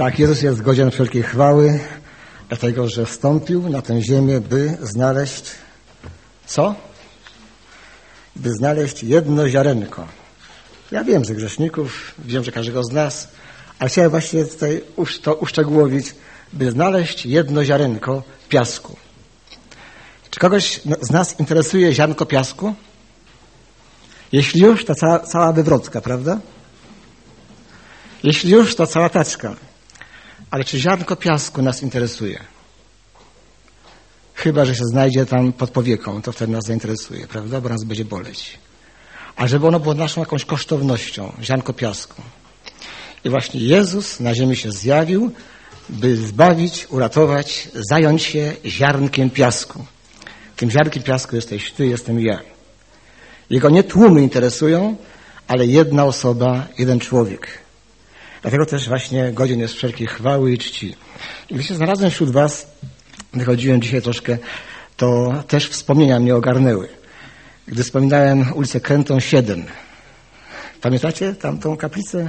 Tak, Jezus jest godzien wszelkiej chwały, dlatego że wstąpił na tę ziemię, by znaleźć co? By znaleźć jedno ziarenko. Ja wiem, że grzeszników, wiem, że każdego z nas, ale chciałem właśnie tutaj to uszczegółowić, by znaleźć jedno ziarenko piasku. Czy kogoś z nas interesuje ziarnko piasku? Jeśli już, to cała wywrotka, prawda? Jeśli już, to cała taczka. Ale czy ziarnko piasku nas interesuje? Chyba że się znajdzie tam pod powieką, to wtedy nas zainteresuje, prawda? Bo nas będzie boleć. A żeby ono było naszą jakąś kosztownością, ziarnko piasku. I właśnie Jezus na ziemi się zjawił, by zbawić, uratować, zająć się ziarnkiem piasku. Tym ziarnkiem piasku jesteś ty, jestem ja. Jego nie tłumy interesują, ale jedna osoba, jeden człowiek. Dlatego też właśnie godzien jest wszelkiej chwały i czci. I gdy się znalazłem wśród was, wychodziłem dzisiaj troszkę, to też wspomnienia mnie ogarnęły. Gdy wspominałem ulicę Krętą 7. Pamiętacie tamtą kaplicę?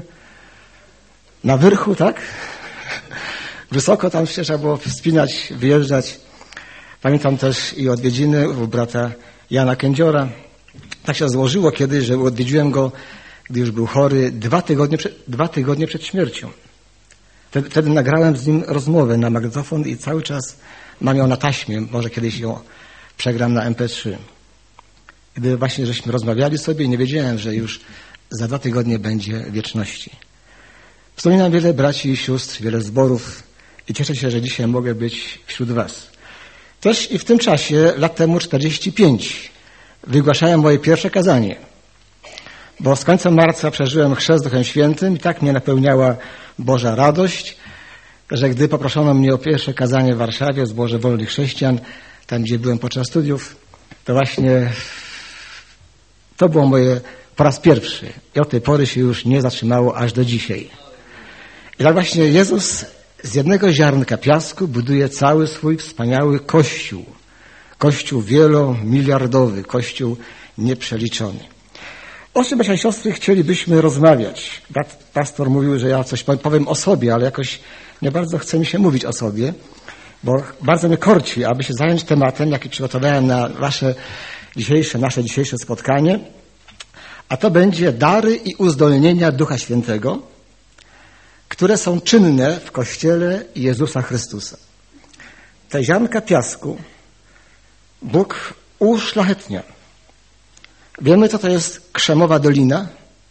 Na Wyrchu, tak? Wysoko tam się trzeba było wspinać, wyjeżdżać. Pamiętam też i odwiedziny u brata Jana Kędziora. Tak się złożyło kiedyś, że odwiedziłem go, gdy już był chory, 2 tygodnie przed śmiercią. Wtedy nagrałem z nim rozmowę na magnetofon i cały czas mam ją na taśmie. Może kiedyś ją przegram na MP3. Gdy właśnie żeśmy rozmawiali sobie i nie wiedziałem, że już za 2 tygodnie będzie wieczności. Wspominam wiele braci i sióstr, wiele zborów i cieszę się, że dzisiaj mogę być wśród was. Też i w tym czasie, lat temu 45, wygłaszałem moje pierwsze kazanie. Bo z końcem marca przeżyłem chrzest Duchem Świętym i tak mnie napełniała Boża radość, że gdy poproszono mnie o pierwsze kazanie w Warszawie, w Zborze Wolnych Chrześcijan, tam gdzie byłem podczas studiów, to właśnie to było moje po raz pierwszy. I od tej pory się już nie zatrzymało aż do dzisiaj. I tak właśnie Jezus z jednego ziarnka piasku buduje cały swój wspaniały Kościół. Kościół wielomiliardowy, Kościół nieprzeliczony. O czym, bracia i siostry, chcielibyśmy rozmawiać? Pastor mówił, że ja coś powiem o sobie, ale jakoś nie bardzo chce mi się mówić o sobie, bo bardzo mnie korci, aby się zająć tematem, jaki przygotowałem na nasze dzisiejsze spotkanie, a to będzie dary i uzdolnienia Ducha Świętego, które są czynne w Kościele Jezusa Chrystusa. Te ziarnka piasku Bóg uszlachetnia. Wiemy, co to jest Krzemowa Dolina.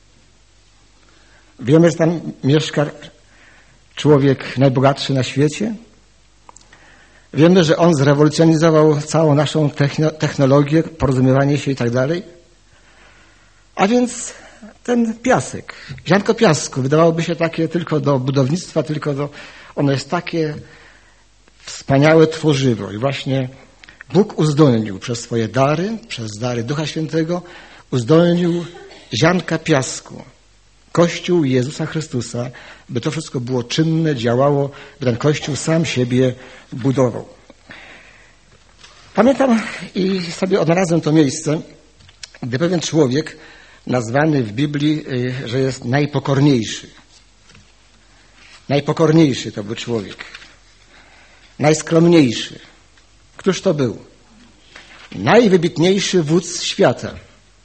Wiemy, że tam mieszka człowiek najbogatszy na świecie. Wiemy, że on zrewolucjonizował całą naszą technologię, porozumiewanie się i tak dalej. A więc ten piasek, ziarnko piasku, wydawałoby się takie tylko do budownictwa, ono jest takie wspaniałe tworzywo. I właśnie Bóg uzdolnił przez swoje dary, przez dary Ducha Świętego, uzdolnił ziarnka piasku, Kościół Jezusa Chrystusa, by to wszystko było czynne, działało, by ten Kościół sam siebie budował. Pamiętam i sobie odnalazłem to miejsce, gdy pewien człowiek nazwany w Biblii, że jest najpokorniejszy. Najpokorniejszy to był człowiek. Najskromniejszy. Któż to był? Najwybitniejszy wódz świata.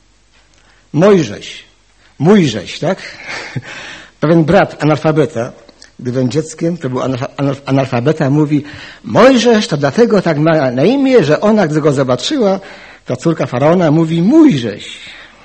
Mójżeś, tak? Pewien brat analfabeta, gdy był dzieckiem, to był analfabeta, mówi: Mojżesz to dlatego tak ma na imię, że ona, gdy go zobaczyła, to córka Faraona mówi: Mójżeś.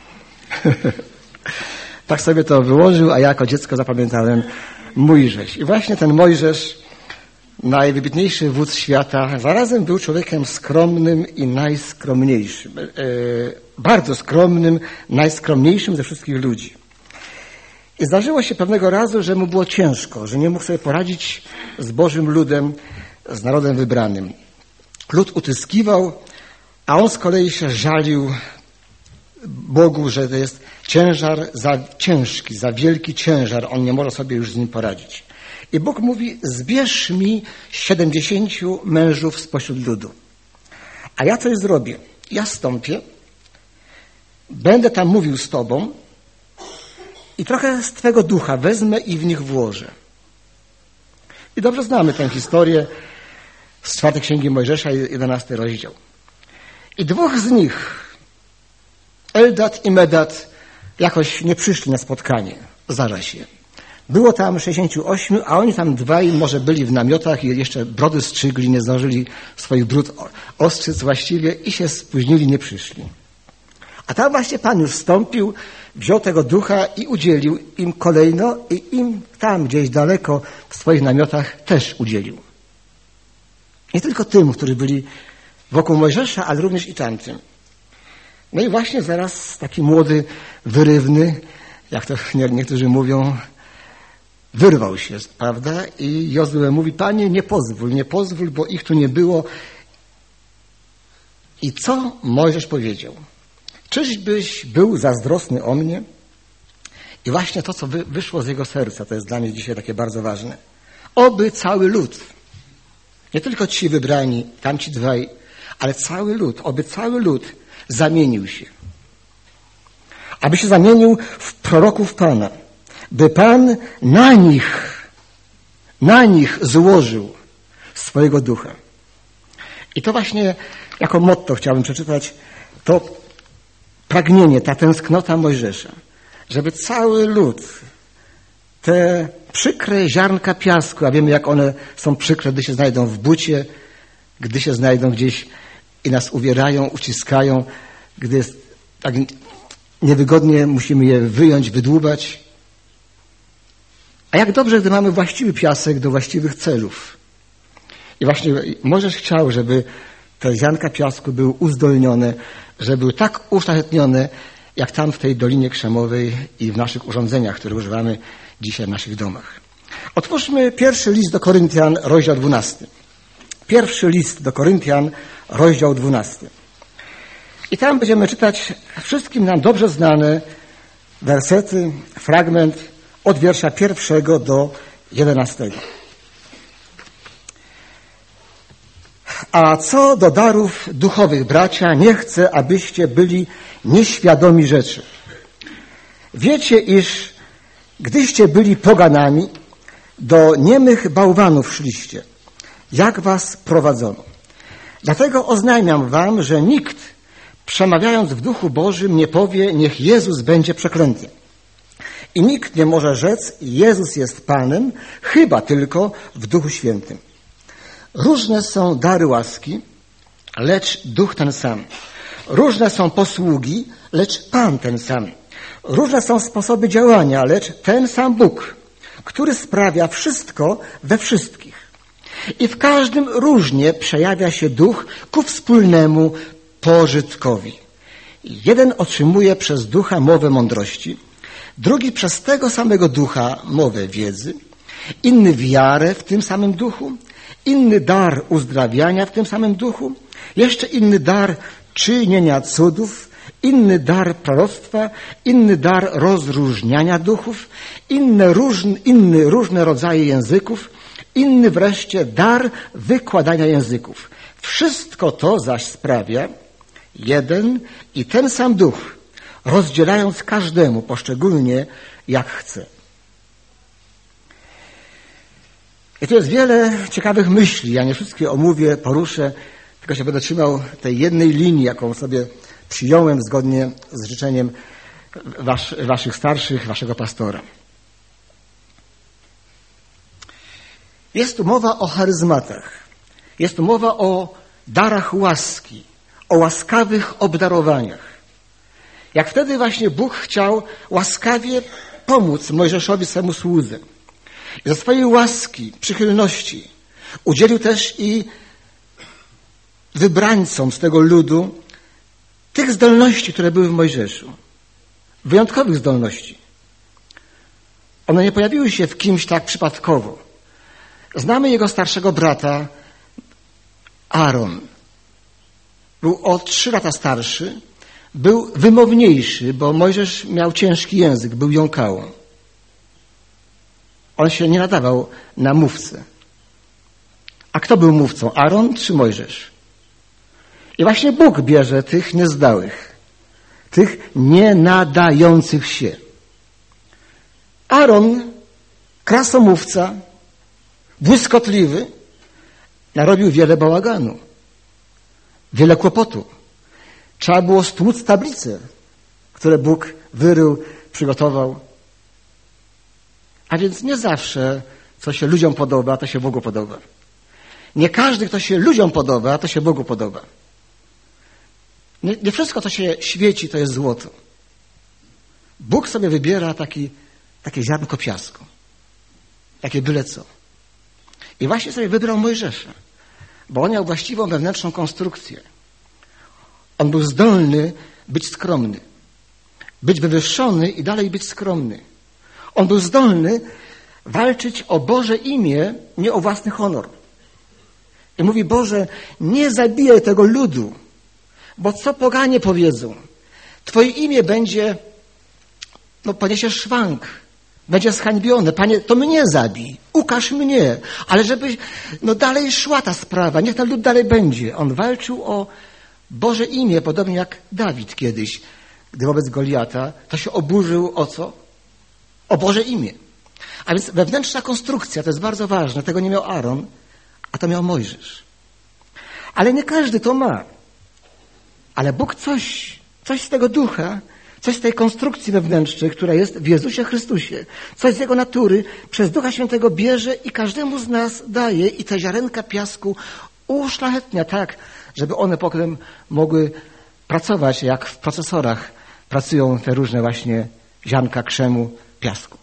Tak sobie to wyłożył, a ja jako dziecko zapamiętałem Mójżesz. I właśnie ten Mojżesz, najwybitniejszy wódz świata, zarazem był człowiekiem skromnym i najskromniejszym. Bardzo skromnym, najskromniejszym ze wszystkich ludzi. I zdarzyło się pewnego razu, że mu było ciężko, że nie mógł sobie poradzić z Bożym ludem, z narodem wybranym. Lud utyskiwał, a on z kolei się żalił Bogu, że to jest ciężar za ciężki, za wielki ciężar, on nie może sobie już z nim poradzić. I Bóg mówi: zbierz mi 70 mężów spośród ludu. A ja coś zrobię. Ja stąpię, będę tam mówił z tobą i trochę z twego ducha wezmę i w nich włożę. I dobrze znamy tę historię z 4 Księgi Mojżesza, 11 rozdział. I 2 z nich, Eldad i Medad, jakoś nie przyszli na spotkanie. Zdarza się. Było tam 68, a oni tam 2 może byli w namiotach i jeszcze brody strzygli, nie zdążyli swoich bród ostrzyc właściwie i się spóźnili, nie przyszli. A tam właśnie Pan już wstąpił, wziął tego ducha i udzielił im kolejno i im tam gdzieś daleko w swoich namiotach też udzielił. Nie tylko tym, którzy byli wokół Mojżesza, ale również i tamtym. No i właśnie zaraz taki młody, wyrywny, jak to niektórzy mówią, wyrwał się, prawda? I Jozue mówi, Panie, nie pozwól, bo ich tu nie było. I co Mojżesz powiedział? Czyżbyś był zazdrosny o mnie? I właśnie to, co wyszło z jego serca, to jest dla mnie dzisiaj takie bardzo ważne. Oby cały lud, nie tylko ci wybrani, tamci 2, ale cały lud, oby cały lud zamienił się. Aby się zamienił w proroków Pana. By Pan na nich złożył swojego ducha. I to właśnie jako motto chciałbym przeczytać to pragnienie, ta tęsknota Mojżesza, żeby cały lud, te przykre ziarnka piasku, a wiemy jak one są przykre, gdy się znajdą w bucie, gdy się znajdą gdzieś i nas uwierają, uciskają, gdy jest tak niewygodnie, musimy je wyjąć, wydłubać. A jak dobrze, gdy mamy właściwy piasek do właściwych celów. I właśnie Mojżesz chciał, żeby te ziarnka piasku były uzdolnione, żeby były tak uszlachetnione, jak tam w tej Dolinie Krzemowej i w naszych urządzeniach, które używamy dzisiaj w naszych domach. Otwórzmy 1 list do Koryntian, rozdział 12. 1 list do Koryntian, rozdział 12. I tam będziemy czytać wszystkim nam dobrze znane wersety, fragment od wiersza 1 do 11. A co do darów duchowych, bracia, nie chcę, abyście byli nieświadomi rzeczy. Wiecie, iż gdyście byli poganami, do niemych bałwanów szliście, jak was prowadzono. Dlatego oznajmiam wam, że nikt, przemawiając w Duchu Bożym, nie powie, niech Jezus będzie przeklęty. I nikt nie może rzec, Jezus jest Panem, chyba tylko w Duchu Świętym. Różne są dary łaski, lecz Duch ten sam. Różne są posługi, lecz Pan ten sam. Różne są sposoby działania, lecz ten sam Bóg, który sprawia wszystko we wszystkich. I w każdym różnie przejawia się Duch ku wspólnemu pożytkowi. Jeden otrzymuje przez Ducha mowę mądrości, drugi przez tego samego Ducha mowę wiedzy, inny wiarę w tym samym Duchu, inny dar uzdrawiania w tym samym Duchu, jeszcze inny dar czynienia cudów, inny dar proroctwa, inny dar rozróżniania duchów, inny różne rodzaje języków, inny wreszcie dar wykładania języków. Wszystko to zaś sprawia jeden i ten sam Duch, rozdzielając każdemu poszczególnie jak chce. I tu jest wiele ciekawych myśli. Ja nie wszystkie omówię, poruszę, tylko się będę trzymał tej jednej linii, jaką sobie przyjąłem zgodnie z życzeniem waszych starszych, waszego pastora. Jest tu mowa o charyzmatach. Jest tu mowa o darach łaski, o łaskawych obdarowaniach. Jak wtedy właśnie Bóg chciał łaskawie pomóc Mojżeszowi, swemu słudze. I ze swojej łaski, przychylności udzielił też i wybrańcom z tego ludu tych zdolności, które były w Mojżeszu. Wyjątkowych zdolności. One nie pojawiły się w kimś tak przypadkowo. Znamy jego starszego brata, Aaron. Był o 3 lata starszy, był wymowniejszy, bo Mojżesz miał ciężki język, był jąkałą. On się nie nadawał na mówcę. A kto był mówcą? Aaron czy Mojżesz? I właśnie Bóg bierze tych niezdałych, tych nie nadających się. Aaron, krasomówca, błyskotliwy, narobił wiele bałaganu, wiele kłopotu. Trzeba było stłuc tablice, które Bóg wyrył, przygotował. A więc nie zawsze, co się ludziom podoba, to się Bogu podoba. Nie każdy, kto się ludziom podoba, to się Bogu podoba. Nie wszystko, co się świeci, to jest złoto. Bóg sobie wybiera takie ziarnko piasku. Takie byle co. I właśnie sobie wybrał Mojżesza, bo on miał właściwą wewnętrzną konstrukcję. On był zdolny być skromny, być wywyższony i dalej być skromny. On był zdolny walczyć o Boże imię, nie o własny honor. I mówi: Boże, nie zabijaj tego ludu, bo co poganie powiedzą? Twoje imię będzie, poniesie szwank, będzie zhańbione. Panie, to mnie zabij, ukaż mnie, ale żeby, dalej szła ta sprawa, niech ten lud dalej będzie. On walczył o Boże imię, podobnie jak Dawid kiedyś, gdy wobec Goliata, to się oburzył o co? O Boże imię. A więc wewnętrzna konstrukcja, to jest bardzo ważne, tego nie miał Aaron, a to miał Mojżesz. Ale nie każdy to ma. Ale Bóg coś z tego ducha, coś z tej konstrukcji wewnętrznej, która jest w Jezusie Chrystusie, coś z Jego natury przez Ducha Świętego bierze i każdemu z nas daje i te ziarenka piasku uszlachetnia tak, żeby one potem mogły pracować, jak w procesorach pracują te różne właśnie ziarnka krzemu, piasku.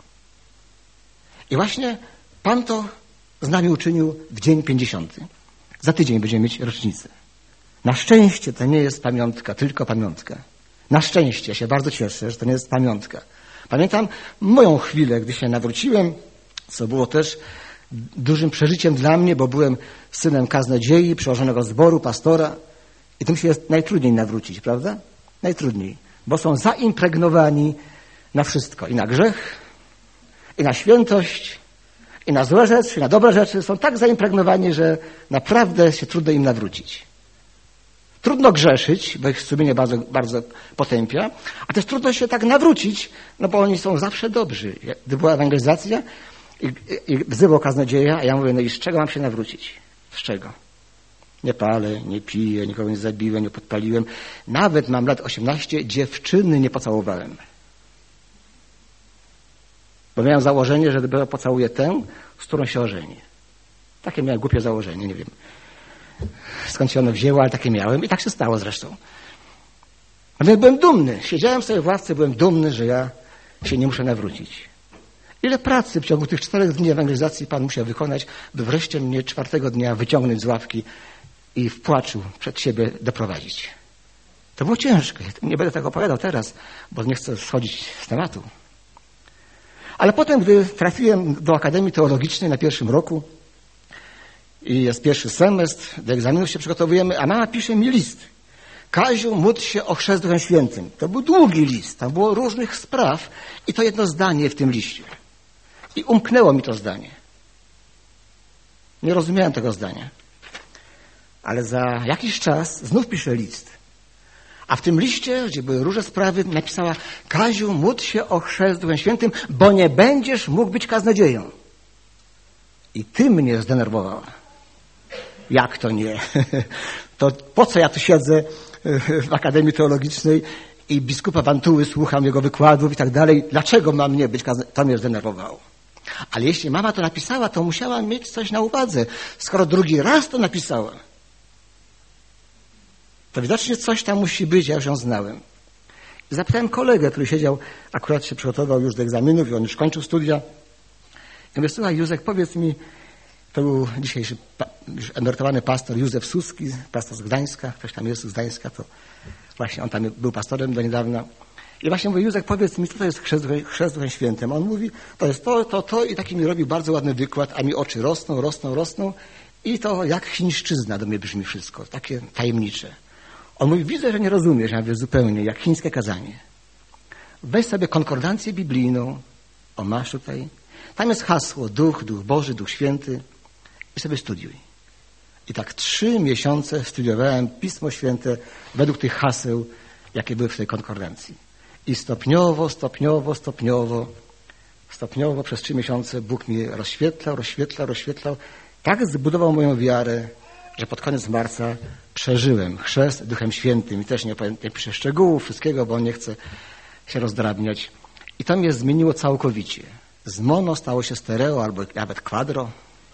I właśnie Pan to z nami uczynił w dzień 50. Za tydzień będziemy mieć rocznicę. Na szczęście to nie jest pamiątka, tylko pamiątka. Na szczęście, ja się bardzo cieszę, że to nie jest pamiątka. Pamiętam moją chwilę, gdy się nawróciłem, co było też dużym przeżyciem dla mnie, bo byłem synem kaznodziei, przełożonego zboru, pastora i tym się jest najtrudniej nawrócić, prawda? Najtrudniej, bo są zaimpregnowani na wszystko. I na grzech, i na świętość, i na złe rzeczy, i na dobre rzeczy. Są tak zaimpregnowani, że naprawdę się trudno im nawrócić. Trudno grzeszyć, bo ich sumienie bardzo, bardzo potępia, a też trudno się tak nawrócić, bo oni są zawsze dobrzy. Gdy była ewangelizacja i wzywał kaznodzieja, a ja mówię: i z czego mam się nawrócić? Z czego? Nie palę, nie piję, nikogo nie zabiłem, nie podpaliłem. Nawet mam lat 18, dziewczyny nie pocałowałem. Bo miałem założenie, że dopiero pocałuję tę, z którą się ożenię. Takie miałem głupie założenie, nie wiem skąd się ono wzięło, ale takie miałem i tak się stało zresztą. A więc byłem dumny. Siedziałem sobie w ławce, byłem dumny, że ja się nie muszę nawrócić. Ile pracy w ciągu tych 4 dni ewangelizacji Pan musiał wykonać, by wreszcie mnie 4 dnia wyciągnąć z ławki i w płaczu przed siebie doprowadzić. To było ciężkie. Nie będę tego opowiadał teraz, bo nie chcę schodzić z tematu. Ale potem, gdy trafiłem do Akademii Teologicznej na 1. roku i jest 1. semestr, do egzaminów się przygotowujemy, a mama pisze mi list. Kaziu, módl się o chrzest Duchem Świętym. To był długi list, tam było różnych spraw i to jedno zdanie w tym liście. I umknęło mi to zdanie. Nie rozumiałem tego zdania. Ale za jakiś czas znów pisze list. A w tym liście, gdzie były różne sprawy, napisała: Kaziu, módl się o chrzest Duchem Świętym, bo nie będziesz mógł być kaznodzieją. I ty mnie zdenerwowała. Jak to nie? To po co ja tu siedzę w Akademii Teologicznej i biskupa Wantuły słucham jego wykładów i tak dalej? Dlaczego mam nie być kaznodzieją? To mnie zdenerwowało. Ale jeśli mama to napisała, to musiała mieć coś na uwadze. Skoro drugi raz to napisała, to widocznie coś tam musi być, ja już ją znałem. I zapytałem kolegę, który siedział, akurat się przygotował już do egzaminów i on już kończył studia. I mówię: słuchaj, Józek, powiedz mi, to był dzisiejszy już emerytowany pastor Józef Suski, pastor z Gdańska, ktoś tam jest z Gdańska, to właśnie on tam był pastorem do niedawna. I właśnie mówię: Józek, powiedz mi, co to jest chrzest Duchem Świętym? On mówi: to jest to i taki mi robi bardzo ładny wykład, a mi oczy rosną i to jak chińszczyzna do mnie brzmi wszystko, takie tajemnicze. On mówi: widzę, że nie rozumiesz, ja mówię: zupełnie, jak chińskie kazanie. Weź sobie konkordancję biblijną, masz tutaj, tam jest hasło Duch Boży, Duch Święty i sobie studiuj. I tak 3 miesiące studiowałem Pismo Święte według tych haseł, jakie były w tej konkordancji. I stopniowo Stopniowo przez 3 miesiące Bóg mi rozświetlał. Tak zbudował moją wiarę, że pod koniec marca przeżyłem chrzest Duchem Świętym. I też nie piszę szczegółów, wszystkiego, bo nie chcę się rozdrabniać. I to mnie zmieniło całkowicie. Z mono stało się stereo albo nawet quadro.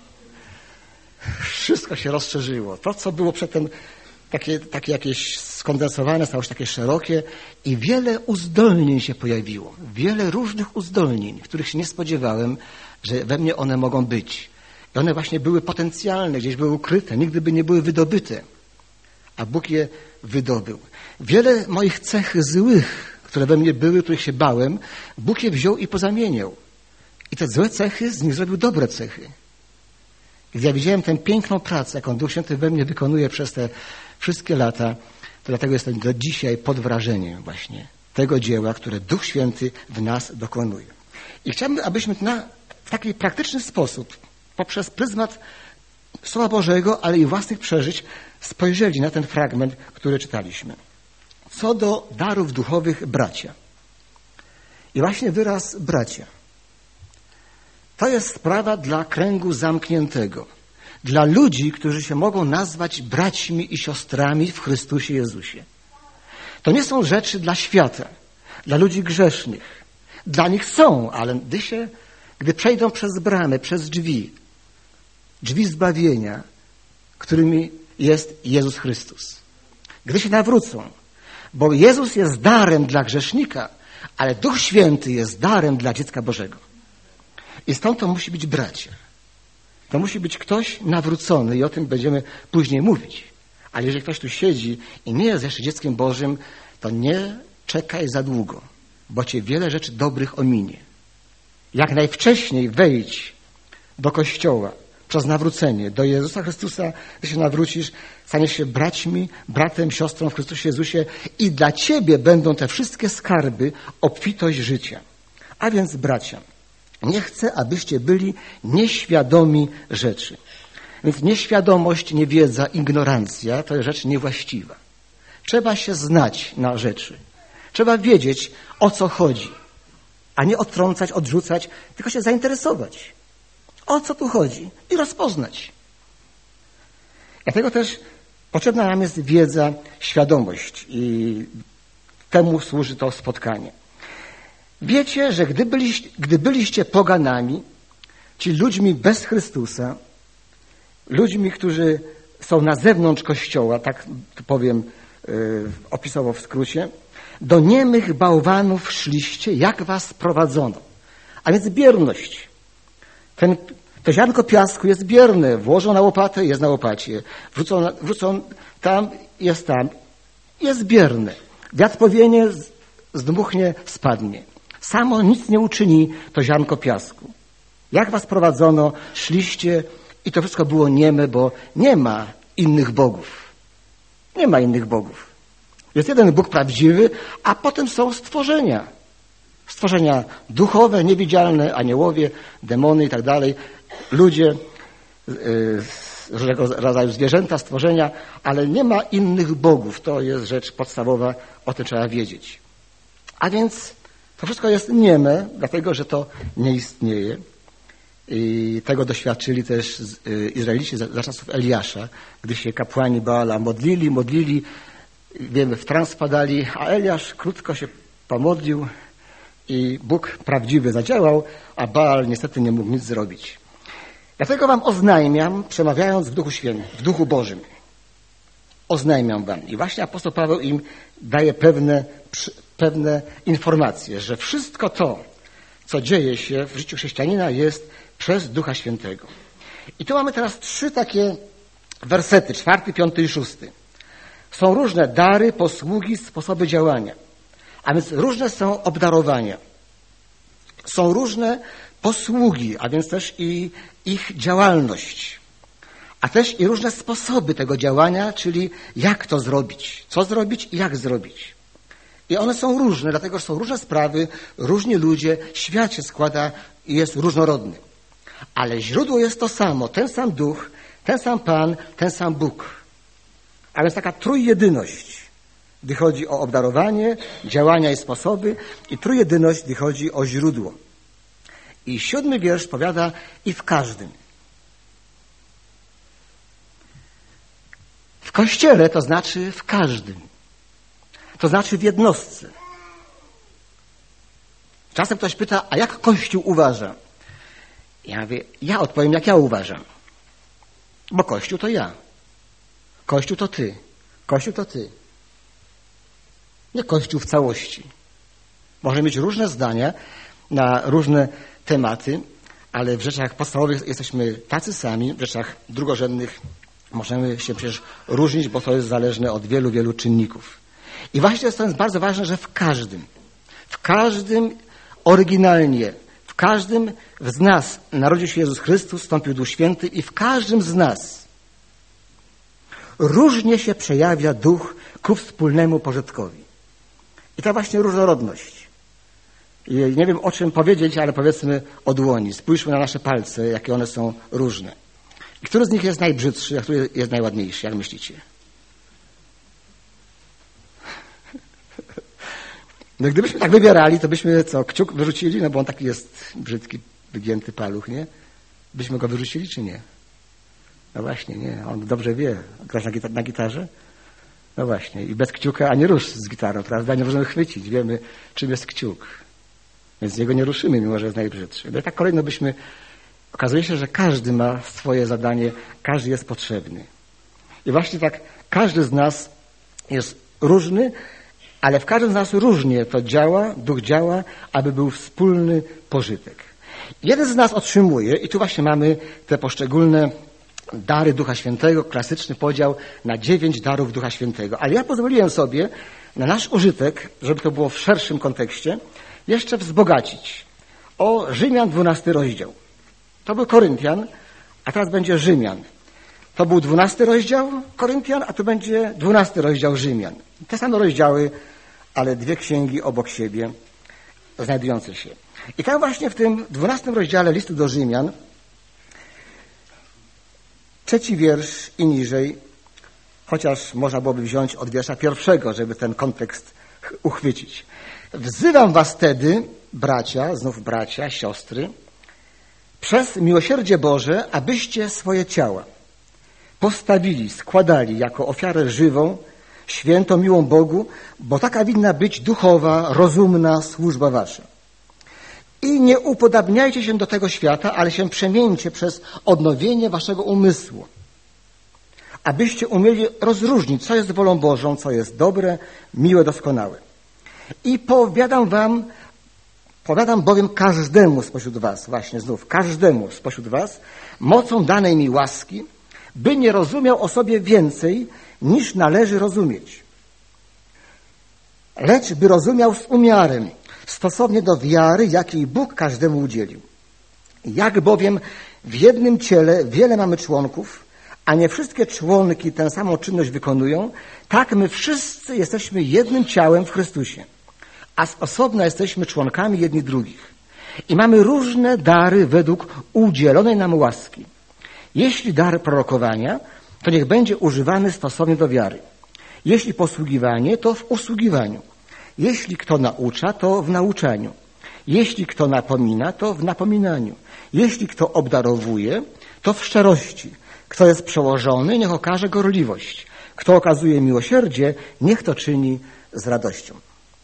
Wszystko się rozszerzyło. To, co było przedtem takie jakieś skondensowane, stało się takie szerokie i wiele uzdolnień się pojawiło. Wiele różnych uzdolnień, których się nie spodziewałem, że we mnie one mogą być. I one właśnie były potencjalne, gdzieś były ukryte, nigdy by nie były wydobyte. A Bóg je wydobył. Wiele moich cech złych, które we mnie były, których się bałem, Bóg je wziął i pozamieniał. I te złe cechy, z nich zrobił dobre cechy. I gdy ja widziałem tę piękną pracę, jaką Duch Święty we mnie wykonuje przez te wszystkie lata, to dlatego jestem do dzisiaj pod wrażeniem właśnie tego dzieła, które Duch Święty w nas dokonuje. I chciałbym, abyśmy w taki praktyczny sposób, poprzez pryzmat Słowa Bożego, ale i własnych przeżyć, spojrzeli na ten fragment, który czytaliśmy. Co do darów duchowych bracia. I właśnie wyraz bracia. To jest sprawa dla kręgu zamkniętego. Dla ludzi, którzy się mogą nazwać braćmi i siostrami w Chrystusie Jezusie. To nie są rzeczy dla świata, dla ludzi grzesznych. Dla nich są, ale gdy przejdą przez bramę, przez drzwi zbawienia, którymi jest Jezus Chrystus. Gdy się nawrócą, bo Jezus jest darem dla grzesznika, ale Duch Święty jest darem dla dziecka Bożego. I stąd to musi być bracia. To musi być ktoś nawrócony i o tym będziemy później mówić. Ale jeżeli ktoś tu siedzi i nie jest jeszcze dzieckiem Bożym, to nie czekaj za długo, bo cię wiele rzeczy dobrych ominie. Jak najwcześniej wejdź do Kościoła przez nawrócenie, do Jezusa Chrystusa, gdy się nawrócisz, staniesz się bratem, siostrą w Chrystusie Jezusie i dla ciebie będą te wszystkie skarby, obfitość życia. A więc bracia, nie chcę, abyście byli nieświadomi rzeczy. Więc nieświadomość, niewiedza, ignorancja to jest rzecz niewłaściwa. Trzeba się znać na rzeczy. Trzeba wiedzieć, o co chodzi. A nie odtrącać, odrzucać, tylko się zainteresować. O co tu chodzi? I rozpoznać. Dlatego też potrzebna nam jest wiedza, świadomość i temu służy to spotkanie. Wiecie, że gdy byliście poganami, czyli ludźmi bez Chrystusa, ludźmi, którzy są na zewnątrz Kościoła, tak powiem opisowo w skrócie, do niemych bałwanów szliście, jak was prowadzono. A więc bierność. To ziarnko piasku jest bierne. Włożą na łopatę, jest na łopacie. Wrzucą tam, jest bierne. Wiatr powieje, zdmuchnie, spadnie. Samo nic nie uczyni to ziarnko piasku. Jak was prowadzono, szliście i to wszystko było nieme, bo nie ma innych bogów. Nie ma innych bogów. Jest jeden Bóg prawdziwy, a potem są stworzenia. Stworzenia duchowe, niewidzialne, aniołowie, demony i tak dalej, ludzie, różnego rodzaju zwierzęta, stworzenia, ale nie ma innych bogów. To jest rzecz podstawowa, o tym trzeba wiedzieć. A więc to wszystko jest nieme, dlatego że to nie istnieje. I tego doświadczyli też Izraelici za czasów Eliasza, gdy się kapłani Baala modlili, wiemy, w trans padali, a Eliasz krótko się pomodlił i Bóg prawdziwy zadziałał, a Baal niestety nie mógł nic zrobić. Dlatego wam oznajmiam, przemawiając w Duchu Świętym, w Duchu Bożym. Oznajmiam wam. I właśnie apostoł Paweł im daje pewne informacje, że wszystko to, co dzieje się w życiu chrześcijanina, jest przez Ducha Świętego. I tu mamy teraz 3 takie wersety, 4, 5 i 6. Są różne dary, posługi, sposoby działania. A więc różne są obdarowania. Są różne posługi, a więc też i ich działalność. A też i różne sposoby tego działania, czyli jak to zrobić, co zrobić i jak zrobić. I one są różne, dlatego że są różne sprawy, różni ludzie, świat się składa i jest różnorodny. Ale źródło jest to samo, ten sam Duch, ten sam Pan, ten sam Bóg. A więc taka trójjedyność, gdy chodzi o obdarowanie, działania i sposoby i trójjedyność, gdy chodzi o źródło. I 7 wiersz powiada i w każdym. W Kościele to znaczy w każdym. To znaczy w jednostce. Czasem ktoś pyta, a jak Kościół uważa? Ja mówię, ja odpowiem, jak ja uważam. Bo Kościół to ja. Kościół to ty. Kościół to ty. Nie Kościół w całości. Możemy mieć różne zdania na różne tematy, ale w rzeczach podstawowych jesteśmy tacy sami, w rzeczach drugorzędnych możemy się przecież różnić, bo to jest zależne od wielu, wielu czynników. I właśnie to jest bardzo ważne, że w każdym oryginalnie, w każdym z nas narodził się Jezus Chrystus, wstąpił Duch Święty i w każdym z nas różnie się przejawia Duch ku wspólnemu pożytkowi. I ta właśnie różnorodność. I nie wiem, o czym powiedzieć, ale powiedzmy o dłoni. Spójrzmy na nasze palce, jakie one są różne. I który z nich jest najbrzydszy, a który jest najładniejszy, jak myślicie? No gdybyśmy tak wybierali, to byśmy kciuk wyrzucili, no bo on taki jest brzydki, wygięty paluch, nie? Byśmy go wyrzucili, czy nie? No właśnie, nie. On dobrze wie. Grasz na gitarze? No właśnie. I bez kciuka ani rusz z gitarą, prawda? Nie możemy chwycić. Wiemy, czym jest kciuk. Więc z niego nie ruszymy, mimo że jest najbrzydszy. No i tak kolejno okazuje się, że każdy ma swoje zadanie, każdy jest potrzebny. I właśnie tak każdy z nas jest różny, ale w każdym z nas różnie to działa, Duch działa, aby był wspólny pożytek. Jeden z nas otrzymuje, i tu właśnie mamy te poszczególne dary Ducha Świętego, klasyczny podział na 9 darów Ducha Świętego. Ale ja pozwoliłem sobie na nasz użytek, żeby to było w szerszym kontekście, jeszcze wzbogacić o Rzymian 12 rozdział. To był Koryntian, a teraz będzie Rzymian. To był 12 rozdział Koryntian, a tu będzie 12 rozdział Rzymian. Te same rozdziały, ale 2 księgi obok siebie znajdujące się. I tam właśnie w tym 12 rozdziale listu do Rzymian, 3 wiersz i niżej, chociaż można byłoby wziąć od wiersza 1, żeby ten kontekst uchwycić. Wzywam was tedy, bracia, siostry, przez miłosierdzie Boże, abyście swoje ciała postawili, składali jako ofiarę żywą, świętą, miłą Bogu, bo taka winna być duchowa, rozumna służba wasza. I nie upodabniajcie się do tego świata, ale się przemieńcie przez odnowienie waszego umysłu, abyście umieli rozróżnić, co jest wolą Bożą, co jest dobre, miłe, doskonałe. I powiadam bowiem każdemu spośród was, właśnie znów, każdemu spośród was, mocą danej mi łaski, by nie rozumiał o sobie więcej, niż należy rozumieć. Lecz by rozumiał z umiarem, stosownie do wiary, jakiej Bóg każdemu udzielił. Jak bowiem w jednym ciele wiele mamy członków, a nie wszystkie członki tę samą czynność wykonują, tak my wszyscy jesteśmy jednym ciałem w Chrystusie, a z osobna jesteśmy członkami jedni drugich. I mamy różne dary według udzielonej nam łaski. Jeśli dar prorokowania, to niech będzie używany stosownie do wiary. Jeśli posługiwanie, to w usługiwaniu. Jeśli kto naucza, to w nauczaniu. Jeśli kto napomina, to w napominaniu. Jeśli kto obdarowuje, to w szczerości. Kto jest przełożony, niech okaże gorliwość. Kto okazuje miłosierdzie, niech to czyni z radością.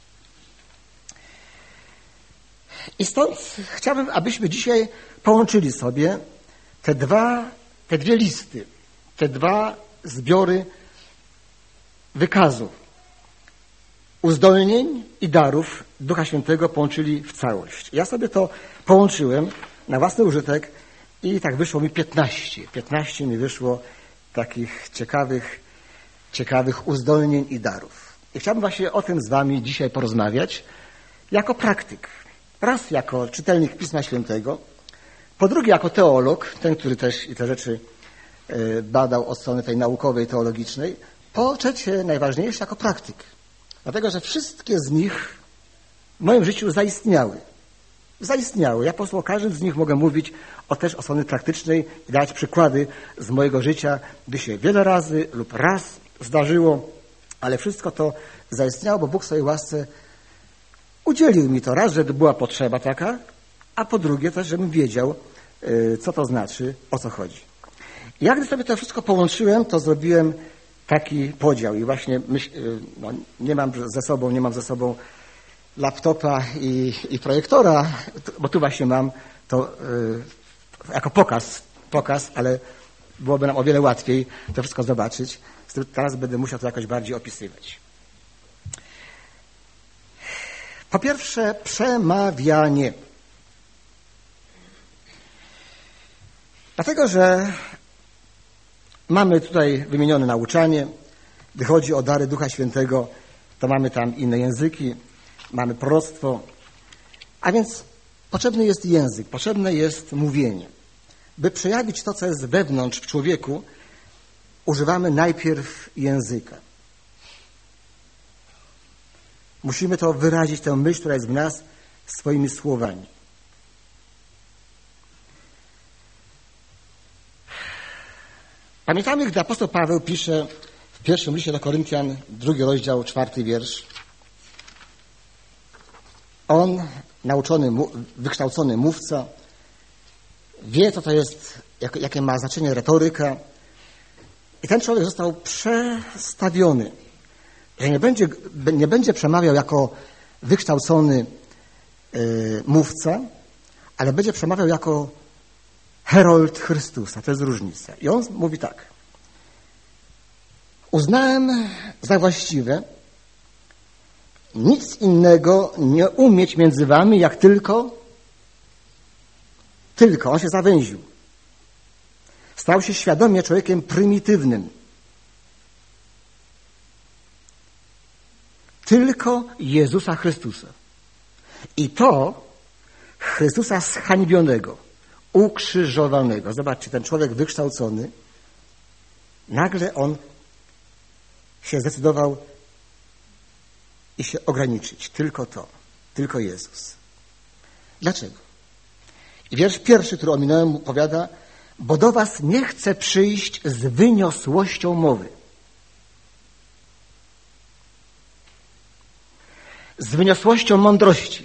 I stąd chciałbym, abyśmy dzisiaj połączyli sobie te dwie listy, te 2 zbiory wykazów, uzdolnień i darów Ducha Świętego połączyli w całość. Ja sobie to połączyłem na własny użytek i tak wyszło mi 15. 15 mi wyszło takich ciekawych uzdolnień i darów. I chciałbym właśnie o tym z wami dzisiaj porozmawiać jako praktyk. Raz jako czytelnik Pisma Świętego, po drugie jako teolog, ten, który też i te rzeczy badał od strony tej naukowej, teologicznej, po trzecie najważniejsze jako praktyk. Dlatego, że wszystkie z nich w moim życiu zaistniały. Ja po prostu o każdym z nich mogę mówić też o strony praktycznej i dać przykłady z mojego życia, gdy się wiele razy lub raz zdarzyło, ale wszystko to zaistniało, bo Bóg w swojej łasce udzielił mi to raz, że była potrzeba taka, a po drugie też, żebym wiedział, co to znaczy, o co chodzi. Jak gdy sobie to wszystko połączyłem, to zrobiłem taki podział i właśnie nie mam ze sobą laptopa i projektora, bo tu właśnie mam to jako pokaz, ale byłoby nam o wiele łatwiej to wszystko zobaczyć. Teraz będę musiał to jakoś bardziej opisywać. Po pierwsze, przemawianie. Dlatego, że mamy tutaj wymienione nauczanie, gdy chodzi o dary Ducha Świętego, to mamy tam inne języki, mamy proroctwo, a więc potrzebny jest język, potrzebne jest mówienie. By przejawić to, co jest wewnątrz w człowieku, używamy najpierw języka. Musimy to wyrazić, tę myśl, która jest w nas, swoimi słowami. Pamiętamy, gdy apostoł Paweł pisze w pierwszym liście do Koryntian, 2 rozdział, 4 wiersz. On, nauczony, wykształcony mówca, wie, co to jest, jakie ma znaczenie retoryka. I ten człowiek został przestawiony, że nie będzie przemawiał jako wykształcony mówca, ale będzie przemawiał jako herold Chrystusa. To jest różnica. I on mówi tak. Uznałem za właściwe nic innego nie umieć między wami, jak tylko on się zawęził. Stał się świadomie człowiekiem prymitywnym. Tylko Jezusa Chrystusa. I to Chrystusa zhańbionego, ukrzyżowanego. Zobaczcie, ten człowiek wykształcony, nagle on się zdecydował i się ograniczyć. Tylko to. Tylko Jezus. Dlaczego? I wiersz pierwszy, który ominąłem, powiada, bo do was nie chcę przyjść z wyniosłością mowy. Z wyniosłością mądrości.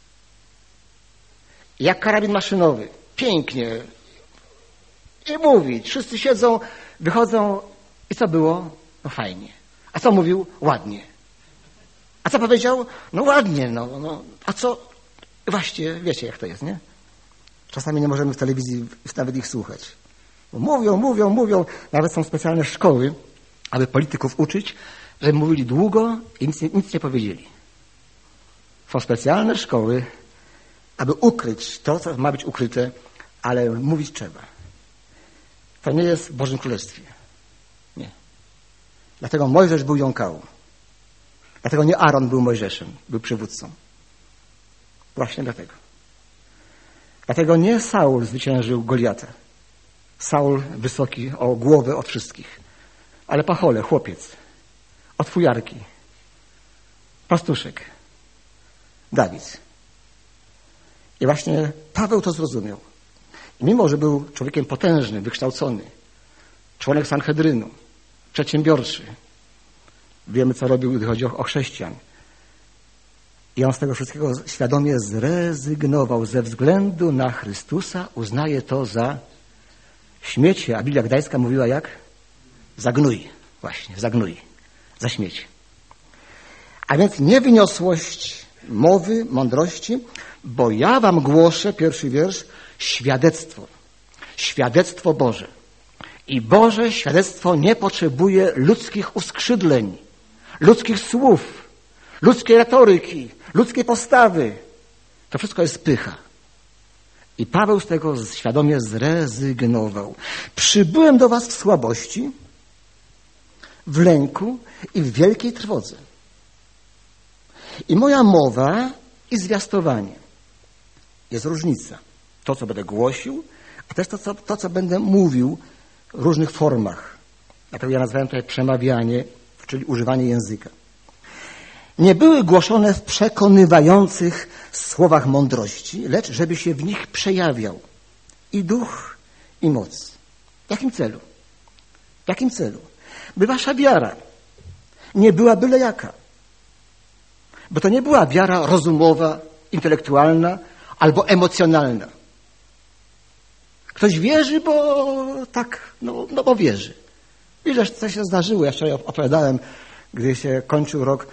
Jak karabin maszynowy. Pięknie. I mówić. Wszyscy siedzą, wychodzą. I co było? No fajnie. A co mówił? Ładnie. A co powiedział? No ładnie. No. A co? Właśnie, wiecie jak to jest, nie? Czasami nie możemy w telewizji nawet ich słuchać. Bo mówią. Nawet są specjalne szkoły, aby polityków uczyć, żeby mówili długo i nic nie powiedzieli. Są specjalne szkoły, aby ukryć to, co ma być ukryte, ale mówić trzeba. To nie jest w Bożym Królestwie. Nie. Dlatego Mojżesz był jąkałą. Dlatego nie Aaron był Mojżeszem, był przywódcą. Właśnie dlatego. Dlatego nie Saul zwyciężył Goliata. Saul wysoki o głowę od wszystkich. Ale Pachole, chłopiec, od fujarki, pastuszek, Dawid. I właśnie Paweł to zrozumiał. I mimo, że był człowiekiem potężnym, wykształcony, członek Sanhedrynu, przedsiębiorczy, wiemy, co robił, gdy chodzi o chrześcijan. I on z tego wszystkiego świadomie zrezygnował ze względu na Chrystusa, uznaje to za śmiecie. A Biblia Gdańska mówiła jak? Zagnój. Właśnie, zagnój. Za śmiecie. A więc niewyniosłość mowy, mądrości, bo ja wam głoszę, pierwszy wiersz, świadectwo. Świadectwo Boże. I Boże świadectwo nie potrzebuje ludzkich uskrzydleń, ludzkich słów, ludzkiej retoryki, ludzkiej postawy. To wszystko jest pycha. I Paweł z tego świadomie zrezygnował. Przybyłem do was w słabości, w lęku i w wielkiej trwodze. I moja mowa i zwiastowanie. Jest różnica. To, co będę głosił, a też to, co będę mówił w różnych formach. Dlatego ja nazwałem tutaj przemawianie, czyli używanie języka. Nie były głoszone w przekonywających słowach mądrości, lecz żeby się w nich przejawiał i duch, i moc. W jakim celu? W jakim celu? By wasza wiara nie była byle jaka. Bo to nie była wiara rozumowa, intelektualna, albo emocjonalna. Ktoś wierzy, bo tak, no bo wierzy. Ileż co się zdarzyło, ja wczoraj opowiadałem, gdy się kończył rok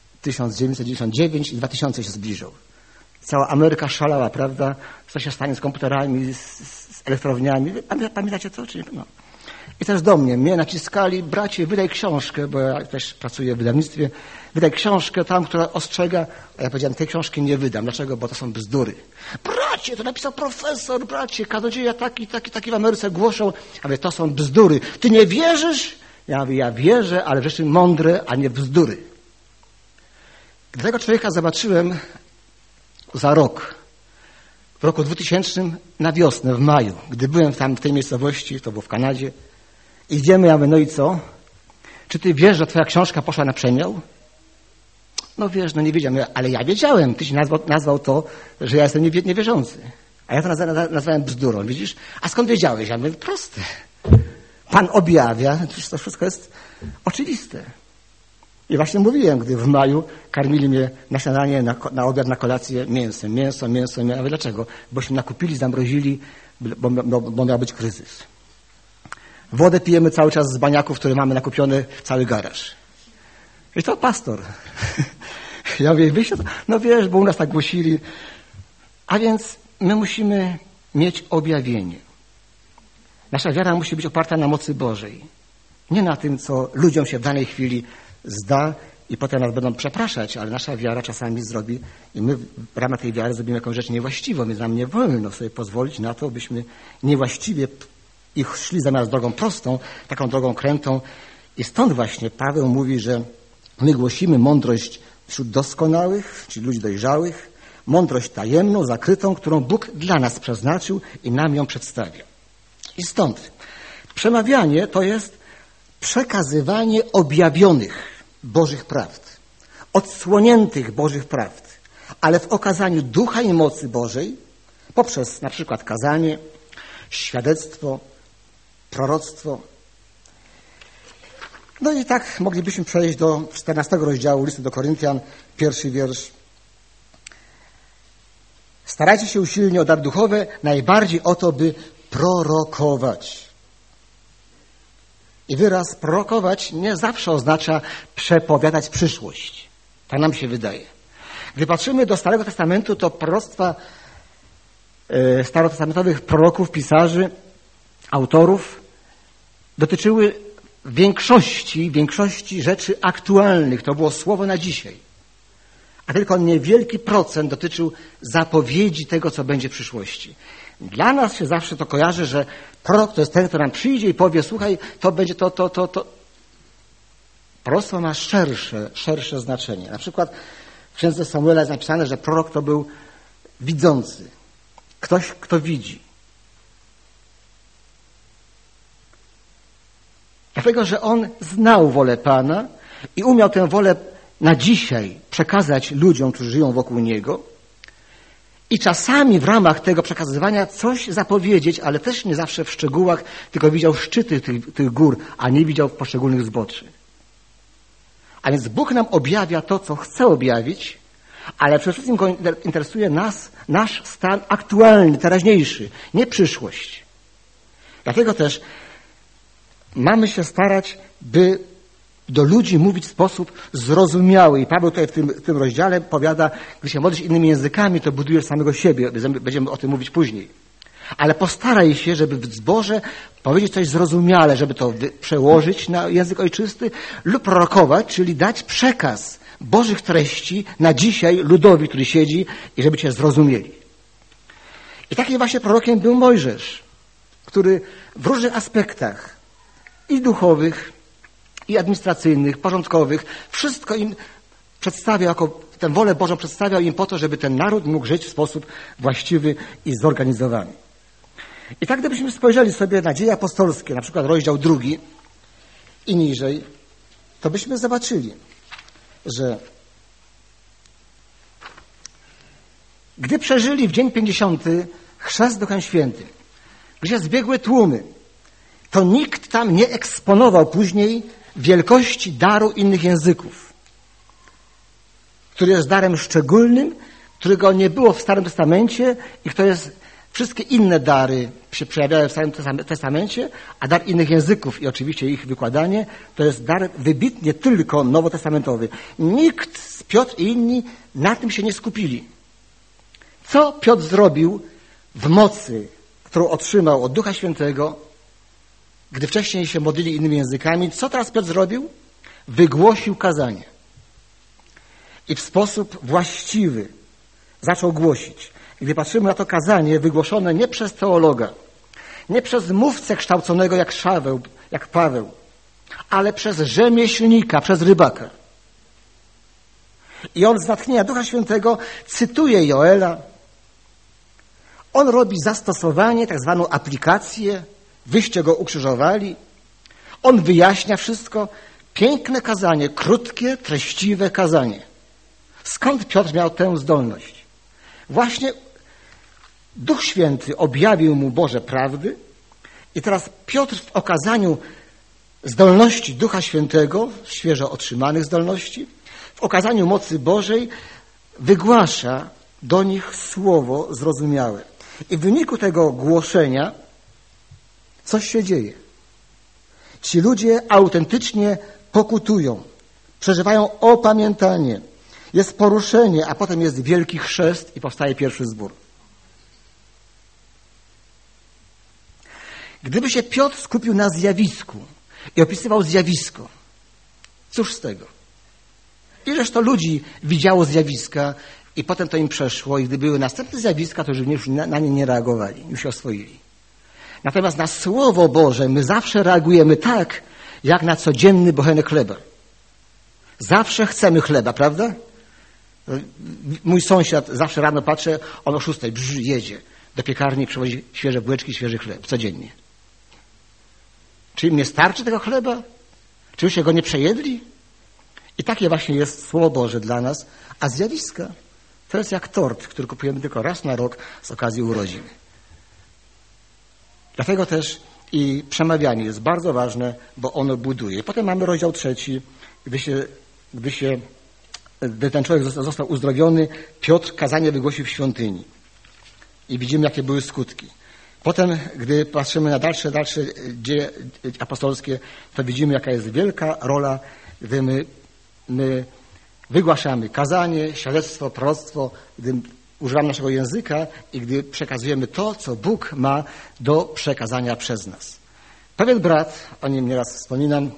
1999 i 2000 się zbliżył. Cała Ameryka szalała, prawda? Co się stanie z komputerami, z elektrowniami. Pamiętacie to, czy nie? No. I też do mnie naciskali, bracie, wydaj książkę, bo ja też pracuję w wydawnictwie, wydaj książkę tam, która ostrzega, a ja powiedziałem, tej książki nie wydam. Dlaczego? Bo to są bzdury. Bracie, to napisał profesor, bracie, kaznodzieja taki w Ameryce głoszą, a mówię, to są bzdury. Ty nie wierzysz? Ja mówię, ja wierzę, ale w rzeczy mądre, a nie bzdury. Gdy tego człowieka zobaczyłem za rok, w roku 2000 na wiosnę, w maju, gdy byłem tam w tej miejscowości, to było w Kanadzie, idziemy, ja mówię, no i co? Czy ty wiesz, że twoja książka poszła na przemiał? No wiesz, no nie wiedziałem, ale ja wiedziałem. Ty się nazwał to, że ja jestem niewierzący. A ja to nazwałem bzdurą, widzisz? A skąd wiedziałeś? Ja mówię, proste. Pan objawia, to wszystko jest oczywiste. I właśnie mówiłem, gdy w maju karmili mnie na śniadanie, na obiad, na kolację mięsem. Mięso. Ja mówię, dlaczego? Bośmy nakupili, zamrozili, bo miał być kryzys. Wodę pijemy cały czas z baniaków, które mamy nakupione cały garaż. I to pastor. Ja mówię, wyjście to, no wiesz, bo u nas tak głosili. A więc my musimy mieć objawienie. Nasza wiara musi być oparta na mocy Bożej. Nie na tym, co ludziom się w danej chwili zda i potem nas będą przepraszać, ale nasza wiara czasami zrobi i my w ramach tej wiary zrobimy jakąś rzecz niewłaściwą, więc nam nie wolno sobie pozwolić na to, byśmy niewłaściwie ich szli zamiast drogą prostą, taką drogą krętą. I stąd właśnie Paweł mówi, że my głosimy mądrość wśród doskonałych, czyli ludzi dojrzałych, mądrość tajemną, zakrytą, którą Bóg dla nas przeznaczył i nam ją przedstawia. I stąd przemawianie to jest przekazywanie objawionych Bożych prawd, odsłoniętych Bożych prawd, ale w okazaniu ducha i mocy Bożej poprzez na przykład kazanie, świadectwo, proroctwo. No i tak moglibyśmy przejść do 14 rozdziału listu do Koryntian, 1 wiersz. Starajcie się usilnie o dar duchowe, najbardziej o to, by prorokować. I wyraz prorokować nie zawsze oznacza przepowiadać przyszłość. Tak nam się wydaje. Gdy patrzymy do Starego Testamentu, to proroctwa starotestamentowych proroków, pisarzy, autorów dotyczyły w większości rzeczy aktualnych. To było słowo na dzisiaj. A tylko niewielki procent dotyczył zapowiedzi tego, co będzie w przyszłości. Dla nas się zawsze to kojarzy, że prorok to jest ten, kto nam przyjdzie i powie, słuchaj, to będzie to. Proroctwo ma szersze znaczenie. Na przykład w księdze Samuela jest napisane, że prorok to był widzący. Ktoś, kto widzi. Dlatego, że on znał wolę Pana i umiał tę wolę na dzisiaj przekazać ludziom, którzy żyją wokół niego i czasami w ramach tego przekazywania coś zapowiedzieć, ale też nie zawsze w szczegółach, tylko widział szczyty tych gór, a nie widział poszczególnych zboczy. A więc Bóg nam objawia to, co chce objawić, ale przede wszystkim go interesuje nasz stan aktualny, teraźniejszy, nie przyszłość. Dlatego też mamy się starać, by do ludzi mówić w sposób zrozumiały. I Paweł tutaj w tym rozdziale powiada, gdy się modlisz innymi językami, to budujesz samego siebie. Będziemy o tym mówić później. Ale postaraj się, żeby w zborze powiedzieć coś zrozumiale, żeby to przełożyć na język ojczysty lub prorokować, czyli dać przekaz Bożych treści na dzisiaj ludowi, który siedzi i żeby cię zrozumieli. I takim właśnie prorokiem był Mojżesz, który w różnych aspektach i duchowych, i administracyjnych, porządkowych, wszystko im przedstawiał, jako tę wolę Bożą przedstawiał im po to, żeby ten naród mógł żyć w sposób właściwy i zorganizowany. I tak gdybyśmy spojrzeli sobie na dzieje apostolskie, na przykład rozdział 2 i niżej, to byśmy zobaczyli, że gdy przeżyli w dzień 50 chrzest Duchem Świętym, gdzie zbiegły tłumy, to nikt tam nie eksponował później wielkości daru innych języków, który jest darem szczególnym, którego nie było w Starym Testamencie i to jest, wszystkie inne dary się przejawiały w Starym Testamencie, a dar innych języków i oczywiście ich wykładanie to jest dar wybitnie tylko nowotestamentowy. Nikt, Piotr i inni na tym się nie skupili. Co Piotr zrobił w mocy, którą otrzymał od Ducha Świętego, gdy wcześniej się modlili innymi językami? Co teraz Piotr zrobił? Wygłosił kazanie. I w sposób właściwy zaczął głosić. Gdy patrzymy na to kazanie wygłoszone nie przez teologa, nie przez mówcę kształconego jak Paweł, ale przez rzemieślnika, przez rybaka. I on z natchnienia Ducha Świętego cytuje Joela. On robi zastosowanie, tak zwaną aplikację. Wyście go ukrzyżowali. On wyjaśnia wszystko. Piękne kazanie, krótkie, treściwe kazanie. Skąd Piotr miał tę zdolność? Właśnie Duch Święty objawił mu Boże prawdy i teraz Piotr w okazaniu zdolności Ducha Świętego, świeżo otrzymanych zdolności, w okazaniu mocy Bożej wygłasza do nich słowo zrozumiałe. I w wyniku tego głoszenia coś się dzieje. Ci ludzie autentycznie pokutują, przeżywają opamiętanie, jest poruszenie, a potem jest wielki chrzest i powstaje pierwszy zbór. Gdyby się Piotr skupił na zjawisku i opisywał zjawisko, cóż z tego? Ileż to ludzi widziało zjawiska i potem to im przeszło i gdy były następne zjawiska, to już na nie nie reagowali, już się oswoili. Natomiast na Słowo Boże my zawsze reagujemy tak, jak na codzienny bochenek chleba. Zawsze chcemy chleba, prawda? Mój sąsiad, zawsze rano patrzę, on o 6:00 jedzie do piekarni, przywozi świeże bułeczki, świeży chleb, codziennie. Czy im nie starczy tego chleba? Czy już się go nie przejedli? I takie właśnie jest Słowo Boże dla nas, a zjawiska to jest jak tort, który kupujemy tylko raz na rok z okazji urodzin. Dlatego też i przemawianie jest bardzo ważne, bo ono buduje. Potem mamy rozdział 3, gdy ten człowiek został uzdrowiony, Piotr kazanie wygłosił w świątyni. I widzimy, jakie były skutki. Potem, gdy patrzymy na dalsze dzieje apostolskie, to widzimy, jaka jest wielka rola, gdy my wygłaszamy kazanie, świadectwo, proroctwo, gdy używamy naszego języka i gdy przekazujemy to, co Bóg ma do przekazania przez nas. Pewien brat, o nim nieraz wspominam,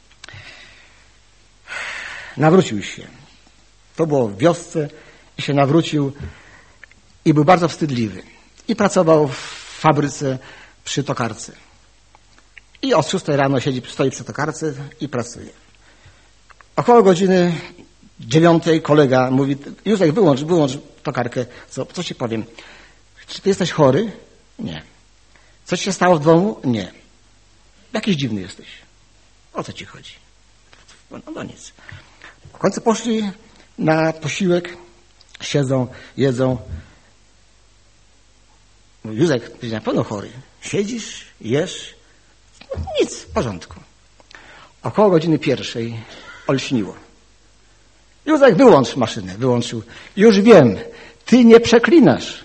nawrócił się. To było w wiosce i się nawrócił i był bardzo wstydliwy. I pracował w fabryce przy tokarce. I od 6:00 rano stoi przy tokarce i pracuje. Około godziny 9:00 kolega mówi: Józef, wyłącz tokarkę. Co ci powiem? Czy ty jesteś chory? Nie. Coś się stało w domu? Nie. Jakiś dziwny jesteś. O co ci chodzi? No nic. W końcu poszli na posiłek, siedzą, jedzą. Mówi: Józef, ty na pewno chory. Siedzisz, jesz. No, nic, w porządku. Około godziny 1:00 olśniło. Józef, wyłącz maszynę. Wyłączył. Już wiem, ty nie przeklinasz.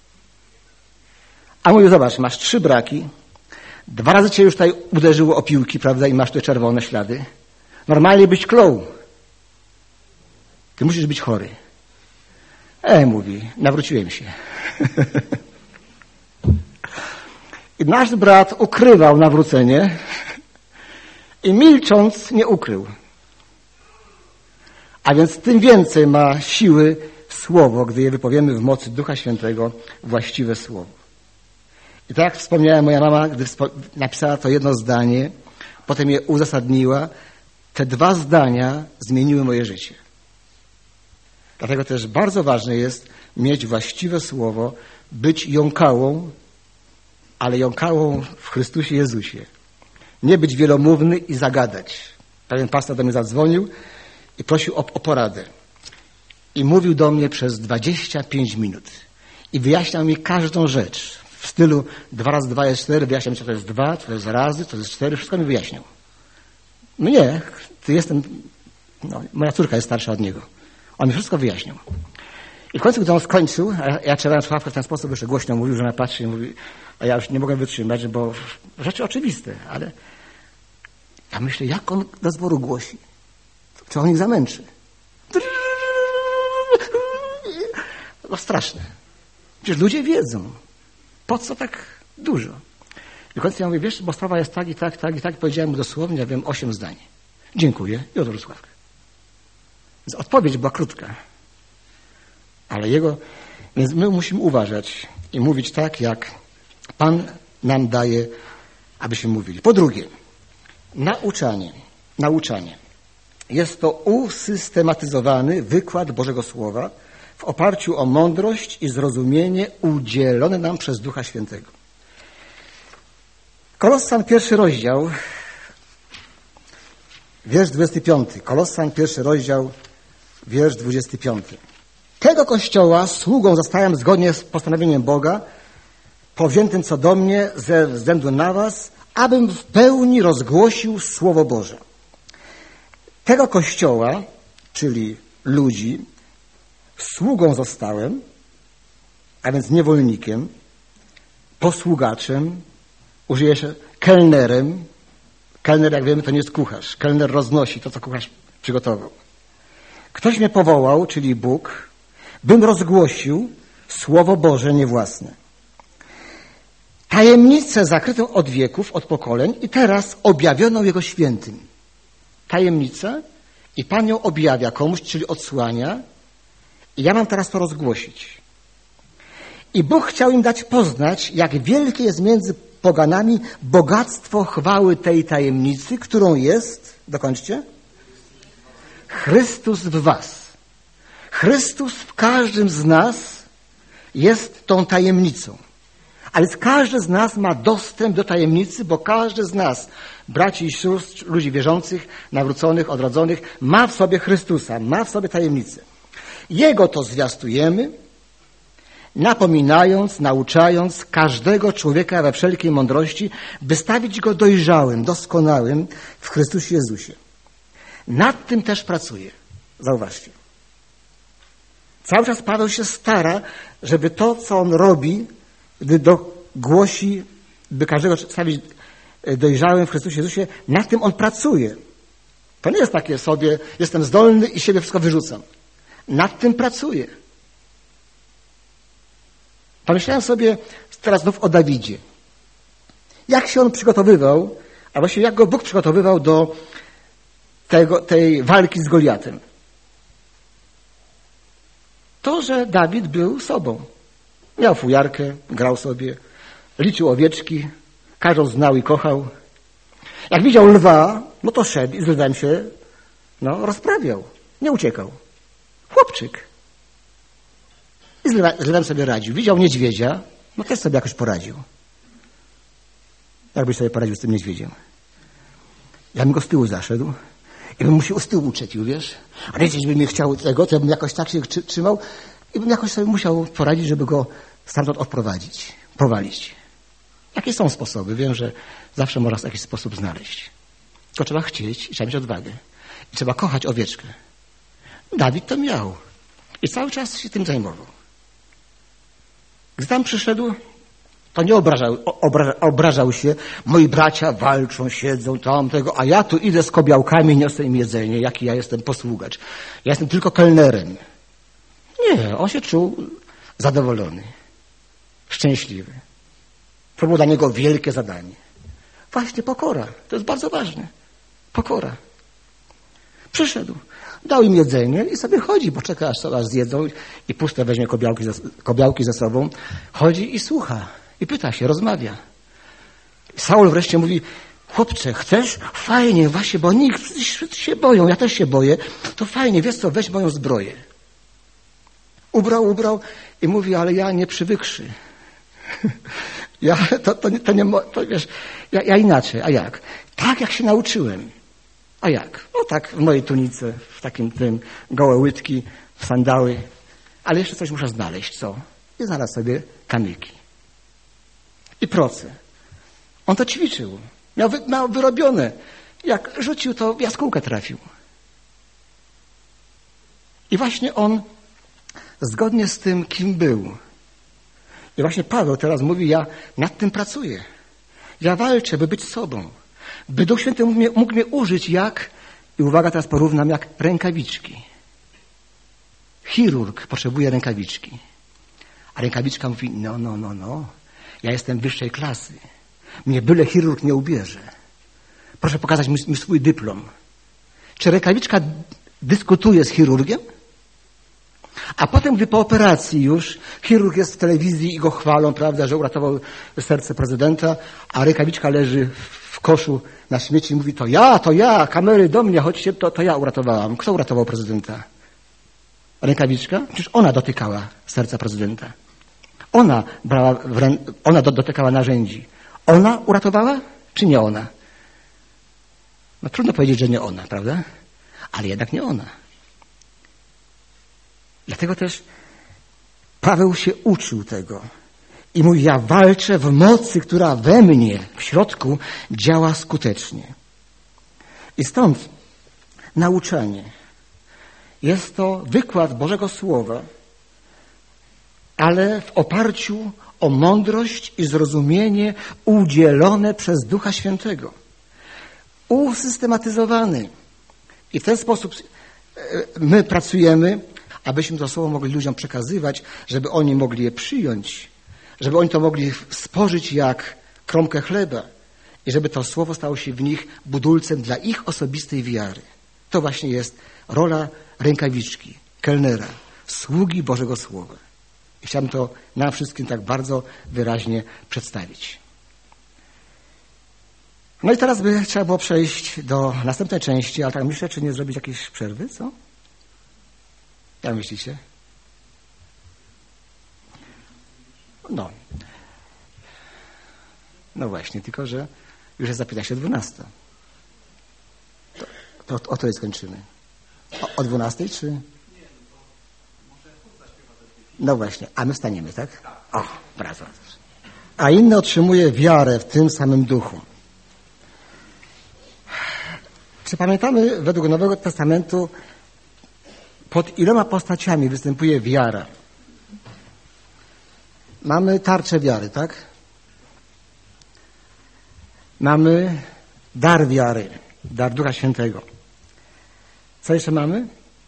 A mówi: zobacz, masz 3 braki. 2 razy cię już tutaj uderzyło o piłki, prawda, i masz te czerwone ślady. Normalnie byś klął. Ty musisz być chory. Mówi, nawróciłem się. I nasz brat ukrywał nawrócenie i milcząc nie ukrył. A więc tym więcej ma siły słowo, gdy je wypowiemy w mocy Ducha Świętego, właściwe słowo. I tak jak wspomniałem, moja mama, gdy napisała to jedno zdanie, potem je uzasadniła, te 2 zdania zmieniły moje życie. Dlatego też bardzo ważne jest mieć właściwe słowo, być jąkałą, ale jąkałą w Chrystusie Jezusie. Nie być wielomówny i zagadać. Pewien pastor do mnie zadzwonił i prosił o poradę. I mówił do mnie przez 25 minut. I wyjaśniał mi każdą rzecz. W stylu 2 razy 2 jest 4, wyjaśniał mi, co to jest 2, co to jest razy, co to jest 4, wszystko mi wyjaśniał. No nie, moja córka jest starsza od niego. On mi wszystko wyjaśniał. I w końcu, gdy on skończył, a ja trzymałem słuchawkę w ten sposób, jeszcze głośno mówił, że ona patrzy i mówi, a ja już nie mogłem wytrzymać, bo rzeczy oczywiste, ale ja myślę, jak on do zboru głosi? Czy on ich zamęczy? No straszne. Przecież ludzie wiedzą. Po co tak dużo? I w końcu ja mówię, wiesz, bo sprawa jest tak i tak, tak i tak. Powiedziałem mu dosłownie, ja wiem, 8 zdań. Dziękuję i odłożył słuchawkę. Więc odpowiedź była krótka. Ale więc my musimy uważać i mówić tak, jak Pan nam daje, abyśmy mówili. Po drugie, nauczanie. Jest to usystematyzowany wykład Bożego Słowa w oparciu o mądrość i zrozumienie udzielone nam przez Ducha Świętego. Kolossan 1 rozdział, wiersz 25. Kolossan 1 rozdział, wiersz 25. Tego Kościoła sługą zostałem zgodnie z postanowieniem Boga, powziętym co do mnie ze względu na was, abym w pełni rozgłosił Słowo Boże. Tego Kościoła, czyli ludzi, sługą zostałem, a więc niewolnikiem, posługaczem, użyję jeszcze kelnerem. Kelner, jak wiemy, to nie jest kucharz. Kelner roznosi to, co kucharz przygotował. Ktoś mnie powołał, czyli Bóg, bym rozgłosił Słowo Boże niewłasne. Tajemnicę zakrytą od wieków, od pokoleń i teraz objawioną Jego świętym. Tajemnicę i Pan ją objawia komuś, czyli odsłania i ja mam teraz to rozgłosić. I Bóg chciał im dać poznać, jak wielkie jest między poganami bogactwo chwały tej tajemnicy, którą jest, dokończcie, Chrystus w was. Chrystus w każdym z nas jest tą tajemnicą. A więc każdy z nas ma dostęp do tajemnicy, bo każdy z nas, braci i sióstr, ludzi wierzących, nawróconych, odrodzonych, ma w sobie Chrystusa, ma w sobie tajemnicę. Jego to zwiastujemy, napominając, nauczając każdego człowieka we wszelkiej mądrości, by stawić go dojrzałym, doskonałym w Chrystusie Jezusie. Nad tym też pracuje. Zauważcie. Cały czas Paweł się stara, żeby to, co on robi, gdy głosi, by każdego stawić dojrzałym w Chrystusie Jezusie, nad tym on pracuje. To nie jest takie sobie, jestem zdolny i siebie wszystko wyrzucam. Nad tym pracuje. Pomyślałem sobie teraz znów o Dawidzie. Jak się on przygotowywał, a właściwie jak go Bóg przygotowywał do tej walki z Goliatem. To, że Dawid był sobą. Miał fujarkę, grał sobie, liczył owieczki, każdą znał i kochał. Jak widział lwa, no to szedł i z lwem się rozprawiał. Nie uciekał. Chłopczyk. I z lwem sobie radził. Widział niedźwiedzia, no też sobie jakoś poradził. Jak byś sobie poradził z tym niedźwiedziem? Ja bym go z tyłu zaszedł i bym mu się z tyłu uczepił, wiesz? A niedźwiedź by mnie chciał tego, to ja bym jakoś tak się trzymał i bym jakoś sobie musiał poradzić, żeby go stamtąd odprowadzić, powalić. Jakie są sposoby? Wiem, że zawsze można jakiś sposób znaleźć. Tylko trzeba chcieć i trzeba mieć odwagę. I trzeba kochać owieczkę. Dawid to miał. I cały czas się tym zajmował. Gdy tam przyszedł, to nie obrażał się. Moi bracia walczą, siedzą tam tego, a ja tu idę z kobiałkami, niosę im jedzenie. Jaki ja jestem posługacz. Ja jestem tylko kelnerem. Nie, on się czuł zadowolony, szczęśliwy. To było dla niego wielkie zadanie. Właśnie pokora. To jest bardzo ważne. Pokora. Przyszedł, dał im jedzenie i sobie chodzi, bo czeka, aż zjedzą i puste weźmie kobiałki ze sobą. Chodzi i słucha. I pyta się, rozmawia. Saul wreszcie mówi, chłopcze, chcesz? Fajnie, właśnie, bo oni się boją, ja też się boję. To fajnie, wiesz co, weź moją zbroję. Ubrał i mówi, ale ja nie przywykszy. Ja inaczej, a jak? Tak, jak się nauczyłem. A jak? No tak, w mojej tunice, w takim tym gołe łydki, w sandały. Ale jeszcze coś muszę znaleźć, co? I znalazł sobie kamyki. I proce. On to ćwiczył. Miał wyrobione. Jak rzucił, to w jaskółkę trafił. I właśnie on zgodnie z tym, kim był. I właśnie Paweł teraz mówi, ja nad tym pracuję. Ja walczę, by być sobą. By Duch Święty mógł mnie użyć jak, i uwaga, teraz porównam, jak rękawiczki. Chirurg potrzebuje rękawiczki. A rękawiczka mówi, no. Ja jestem wyższej klasy. Mnie byle chirurg nie ubierze. Proszę pokazać mi swój dyplom. Czy rękawiczka dyskutuje z chirurgiem? A potem, gdy po operacji już chirurg jest w telewizji i go chwalą, prawda, że uratował serce prezydenta, a rękawiczka leży w koszu na śmieci i mówi, to ja, kamery do mnie, chodźcie, to ja uratowałam. Kto uratował prezydenta? Rękawiczka? Przecież ona dotykała serca prezydenta. Ona dotykała narzędzi. Ona uratowała, czy nie ona? No trudno powiedzieć, że nie ona, prawda? Ale jednak nie ona. Dlatego też Paweł się uczył tego. I mówi, ja walczę w mocy, która we mnie, w środku, działa skutecznie. I stąd nauczanie. Jest to wykład Bożego Słowa, ale w oparciu o mądrość i zrozumienie udzielone przez Ducha Świętego. Usystematyzowany. I w ten sposób my pracujemy, abyśmy to Słowo mogli ludziom przekazywać, żeby oni mogli je przyjąć, żeby oni to mogli spożyć jak kromkę chleba i żeby to Słowo stało się w nich budulcem dla ich osobistej wiary. To właśnie jest rola rękawiczki, kelnera, sługi Bożego Słowa. I chciałbym to nam wszystkim tak bardzo wyraźnie przedstawić. No i teraz by trzeba było przejść do następnej części, ale tak myślę, czy nie zrobić jakiejś przerwy, co? Jak myślicie? No właśnie, tylko że już jest za 15:12. To o której skończymy? O 12, czy? No właśnie, a my wstaniemy, tak? O, bardzo. A inny otrzymuje wiarę w tym samym duchu. Czy pamiętamy według Nowego Testamentu, pod iloma postaciami występuje wiara? Mamy tarczę wiary, tak? Mamy dar wiary, dar Ducha Świętego. Co jeszcze mamy?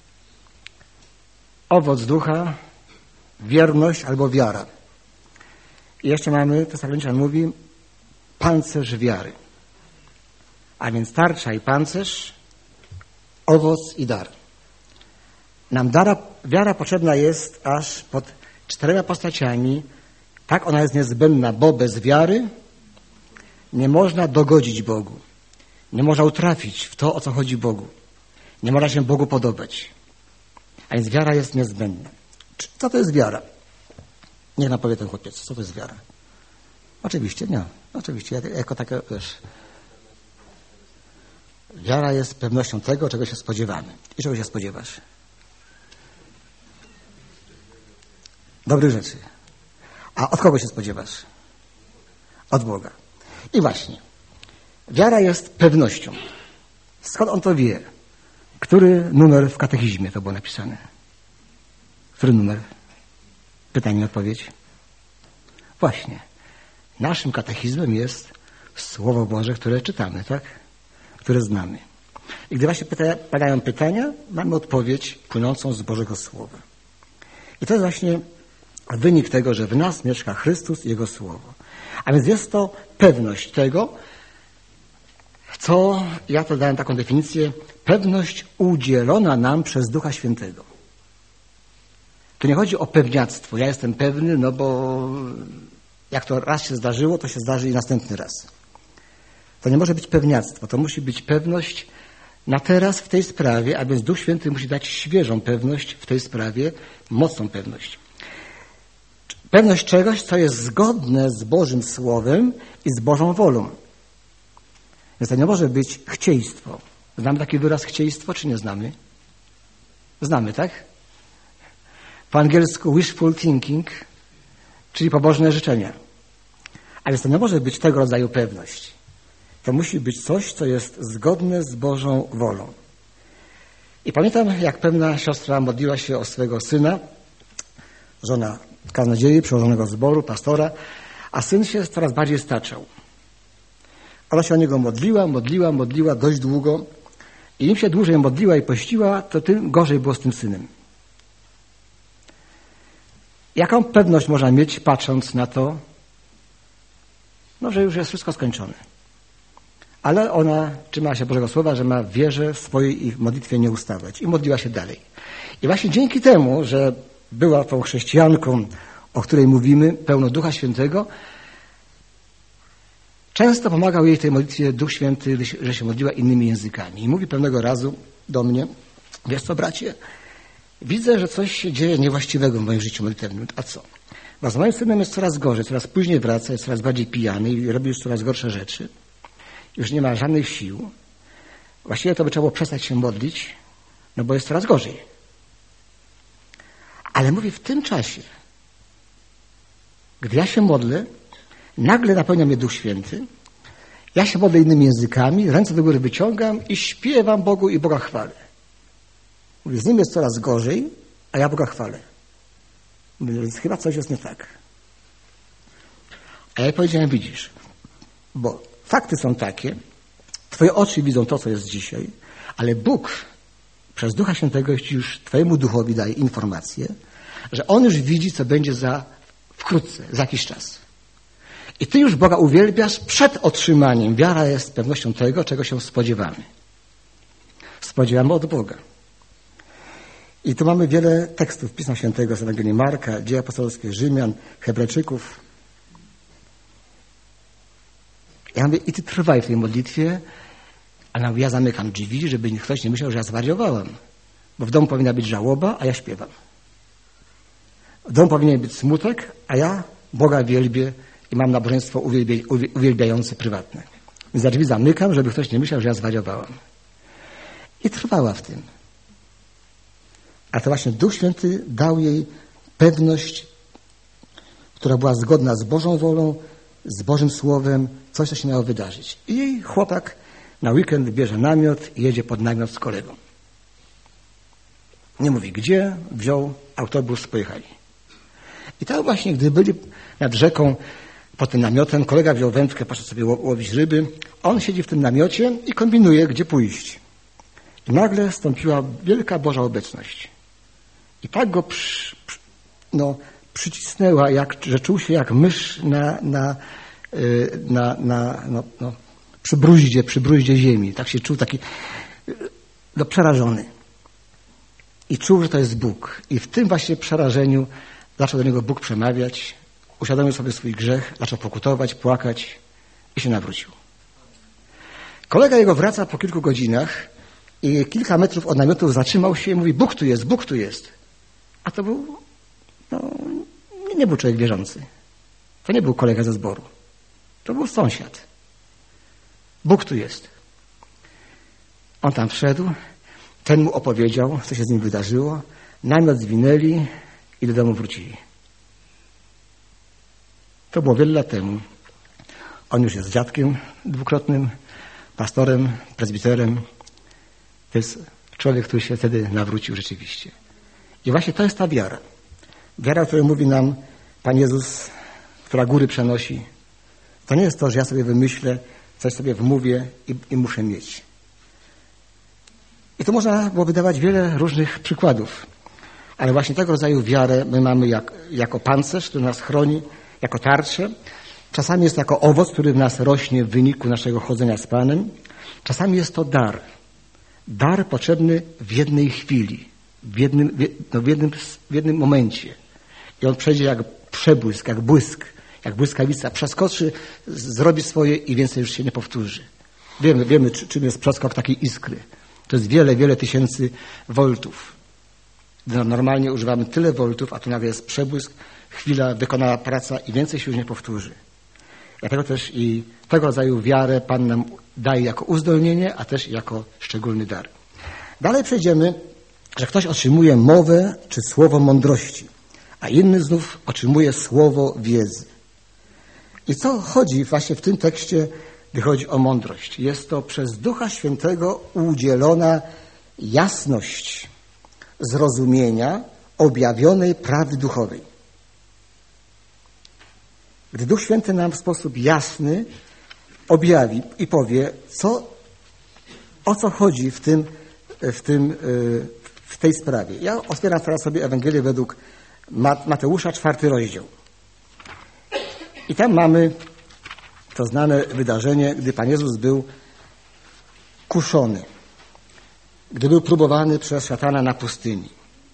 Owoc ducha, wierność albo wiara. I jeszcze mamy, Tesaloniczan mówi, pancerz wiary. A więc tarcza i pancerz, owoc i dar. Nam wiara potrzebna jest aż pod 4 postaciami. Tak ona jest niezbędna, bo bez wiary nie można dogodzić Bogu. Nie można utrafić w to, o co chodzi Bogu. Nie można się Bogu podobać. A więc wiara jest niezbędna. Co to jest wiara? Niech nam powie ten chłopiec, co to jest wiara? Oczywiście, nie. Oczywiście, jako taka, wiesz, wiara jest pewnością tego, czego się spodziewamy. I czego się spodziewasz? Dobrych rzeczy. A od kogo się spodziewasz? Od Boga. I właśnie, wiara jest pewnością. Skąd on to wie? Który numer w katechizmie to było napisane? Który numer? Pytanie i odpowiedź. Właśnie. Naszym katechizmem jest Słowo Boże, które czytamy, tak? Które znamy. I gdy właśnie padają pytania, mamy odpowiedź płynącą z Bożego Słowa. I to jest właśnie wynik tego, że w nas mieszka Chrystus i Jego Słowo. A więc jest to pewność tego, co, ja to dałem taką definicję, pewność udzielona nam przez Ducha Świętego. Tu nie chodzi o pewniactwo. Ja jestem pewny, no bo jak to raz się zdarzyło, to się zdarzy i następny raz. To nie może być pewniactwo. To musi być pewność na teraz w tej sprawie, a więc Duch Święty musi dać świeżą pewność w tej sprawie, mocną pewność. Pewność czegoś, co jest zgodne z Bożym Słowem i z Bożą wolą. Więc to nie może być chcieństwo. Znamy taki wyraz chcieństwo, czy nie znamy? Znamy, tak? Po angielsku wishful thinking, czyli pobożne życzenia. A więc to nie może być tego rodzaju pewność. To musi być coś, co jest zgodne z Bożą wolą. I pamiętam, jak pewna siostra modliła się o swego syna żona kaznodziei, przełożonego zboru, pastora, a syn się coraz bardziej staczał. Ona się o niego modliła dość długo i im się dłużej modliła i pościła, to tym gorzej było z tym synem. Jaką pewność można mieć, patrząc na to, że już jest wszystko skończone. Ale ona trzymała się Bożego Słowa, że ma w wierze swojej i w modlitwie nie ustawać. I modliła się dalej. I właśnie dzięki temu, że była tą chrześcijanką, o której mówimy, pełną Ducha Świętego, często pomagał jej w tej modlitwie Duch Święty, że się modliła innymi językami. I mówi pewnego razu do mnie: wiesz co, bracie, widzę, że coś się dzieje niewłaściwego w moim życiu modlitewnym. A co? Bo z moim synem jest coraz gorzej, coraz później wraca, jest coraz bardziej pijany i robi już coraz gorsze rzeczy. Już nie ma żadnych sił. Właściwie to by trzeba było przestać się modlić, bo jest coraz gorzej. Ale mówi, w tym czasie, gdy ja się modlę, nagle napełnia mnie Duch Święty, ja się modlę innymi językami, ręce do góry wyciągam i śpiewam Bogu i Boga chwalę. Mówi, z nim jest coraz gorzej, a ja Boga chwalę. Mówi, więc chyba coś jest nie tak. A ja powiedziałem, widzisz, bo fakty są takie, twoje oczy widzą to, co jest dzisiaj, ale Bóg przez Ducha Świętego już twojemu duchowi daje informację, że On już widzi, co będzie wkrótce, za jakiś czas. I ty już Boga uwielbiasz przed otrzymaniem. Wiara jest pewnością tego, czego się spodziewamy. Spodziewamy od Boga. I tu mamy wiele tekstów Pisma Świętego z Ewangelii Marka, Dzieje Apostolskie, Rzymian, Hebrajczyków. Ja mówię, i ty trwaj w tej modlitwie, a ja zamykam drzwi, żeby ktoś nie myślał, że ja zwariowałem. Bo w domu powinna być żałoba, a ja śpiewam. W domu powinien być smutek, a ja Boga wielbię i mam nabożeństwo uwielbiające prywatne. Więc za drzwi zamykam, żeby ktoś nie myślał, że ja zwariowałam. I trwała w tym. A to właśnie Duch Święty dał jej pewność, która była zgodna z Bożą wolą, z Bożym Słowem, coś, co się miało wydarzyć. I jej chłopak na weekend bierze namiot i jedzie pod namiot z kolegą. Nie mówi gdzie, wziął autobus, pojechali. I tak właśnie, gdy byli nad rzeką pod tym namiotem, kolega wziął wędkę, poszedł sobie łowić ryby, on siedzi w tym namiocie i kombinuje, gdzie pójść. I nagle stąpiła wielka Boża obecność. I tak go przycisnęła, że czuł się jak mysz przy bruździe ziemi. Tak się czuł taki przerażony. I czuł, że to jest Bóg. I w tym właśnie przerażeniu zaczął do niego Bóg przemawiać, uświadomił sobie swój grzech, zaczął pokutować, płakać i się nawrócił. Kolega jego wraca po kilku godzinach i kilka metrów od namiotu zatrzymał się i mówi, Bóg tu jest, Bóg tu jest. A to był, nie był człowiek wierzący. To nie był kolega ze zboru. To był sąsiad. Bóg tu jest. On tam wszedł, ten mu opowiedział, co się z nim wydarzyło, namiot zwinęli i do domu wrócili. To było wiele lat temu. On już jest dziadkiem dwukrotnym, pastorem, prezbiterem. To jest człowiek, który się wtedy nawrócił rzeczywiście. I właśnie to jest ta wiara. Wiara, o której mówi nam Pan Jezus, która góry przenosi. To nie jest to, że ja sobie wymyślę, coś sobie wmówię i muszę mieć. I to można było wydawać wiele różnych przykładów. Ale właśnie tego rodzaju wiarę my mamy jako pancerz, który nas chroni, jako tarczę. Czasami jest jako owoc, który w nas rośnie w wyniku naszego chodzenia z Panem. Czasami jest to dar. Dar potrzebny w jednej chwili, w jednym momencie. I on przejdzie jak przebłysk, jak błysk, jak błyskawica. Przeskoczy, zrobi swoje i więcej już się nie powtórzy. Wiemy czym jest przeskok takiej iskry. To jest wiele tysięcy voltów. Normalnie używamy tyle voltów, a tu nagle jest przebłysk, chwila, wykonała praca i więcej się już nie powtórzy. Dlatego też i tego rodzaju wiarę Pan nam daje jako uzdolnienie, a też jako szczególny dar. Dalej przejdziemy, że ktoś otrzymuje mowę czy słowo mądrości, a inny znów otrzymuje słowo wiedzy. I co chodzi właśnie w tym tekście, gdy chodzi o mądrość? Jest to przez Ducha Świętego udzielona jasność zrozumienia objawionej prawdy duchowej. Gdy Duch Święty nam w sposób jasny objawi i powie, o co chodzi w tej sprawie. Ja otwieram teraz sobie Ewangelię według Mateusza, 4 rozdział. I tam mamy to znane wydarzenie, gdy Pan Jezus był kuszony, gdy był próbowany przez szatana na pustyni.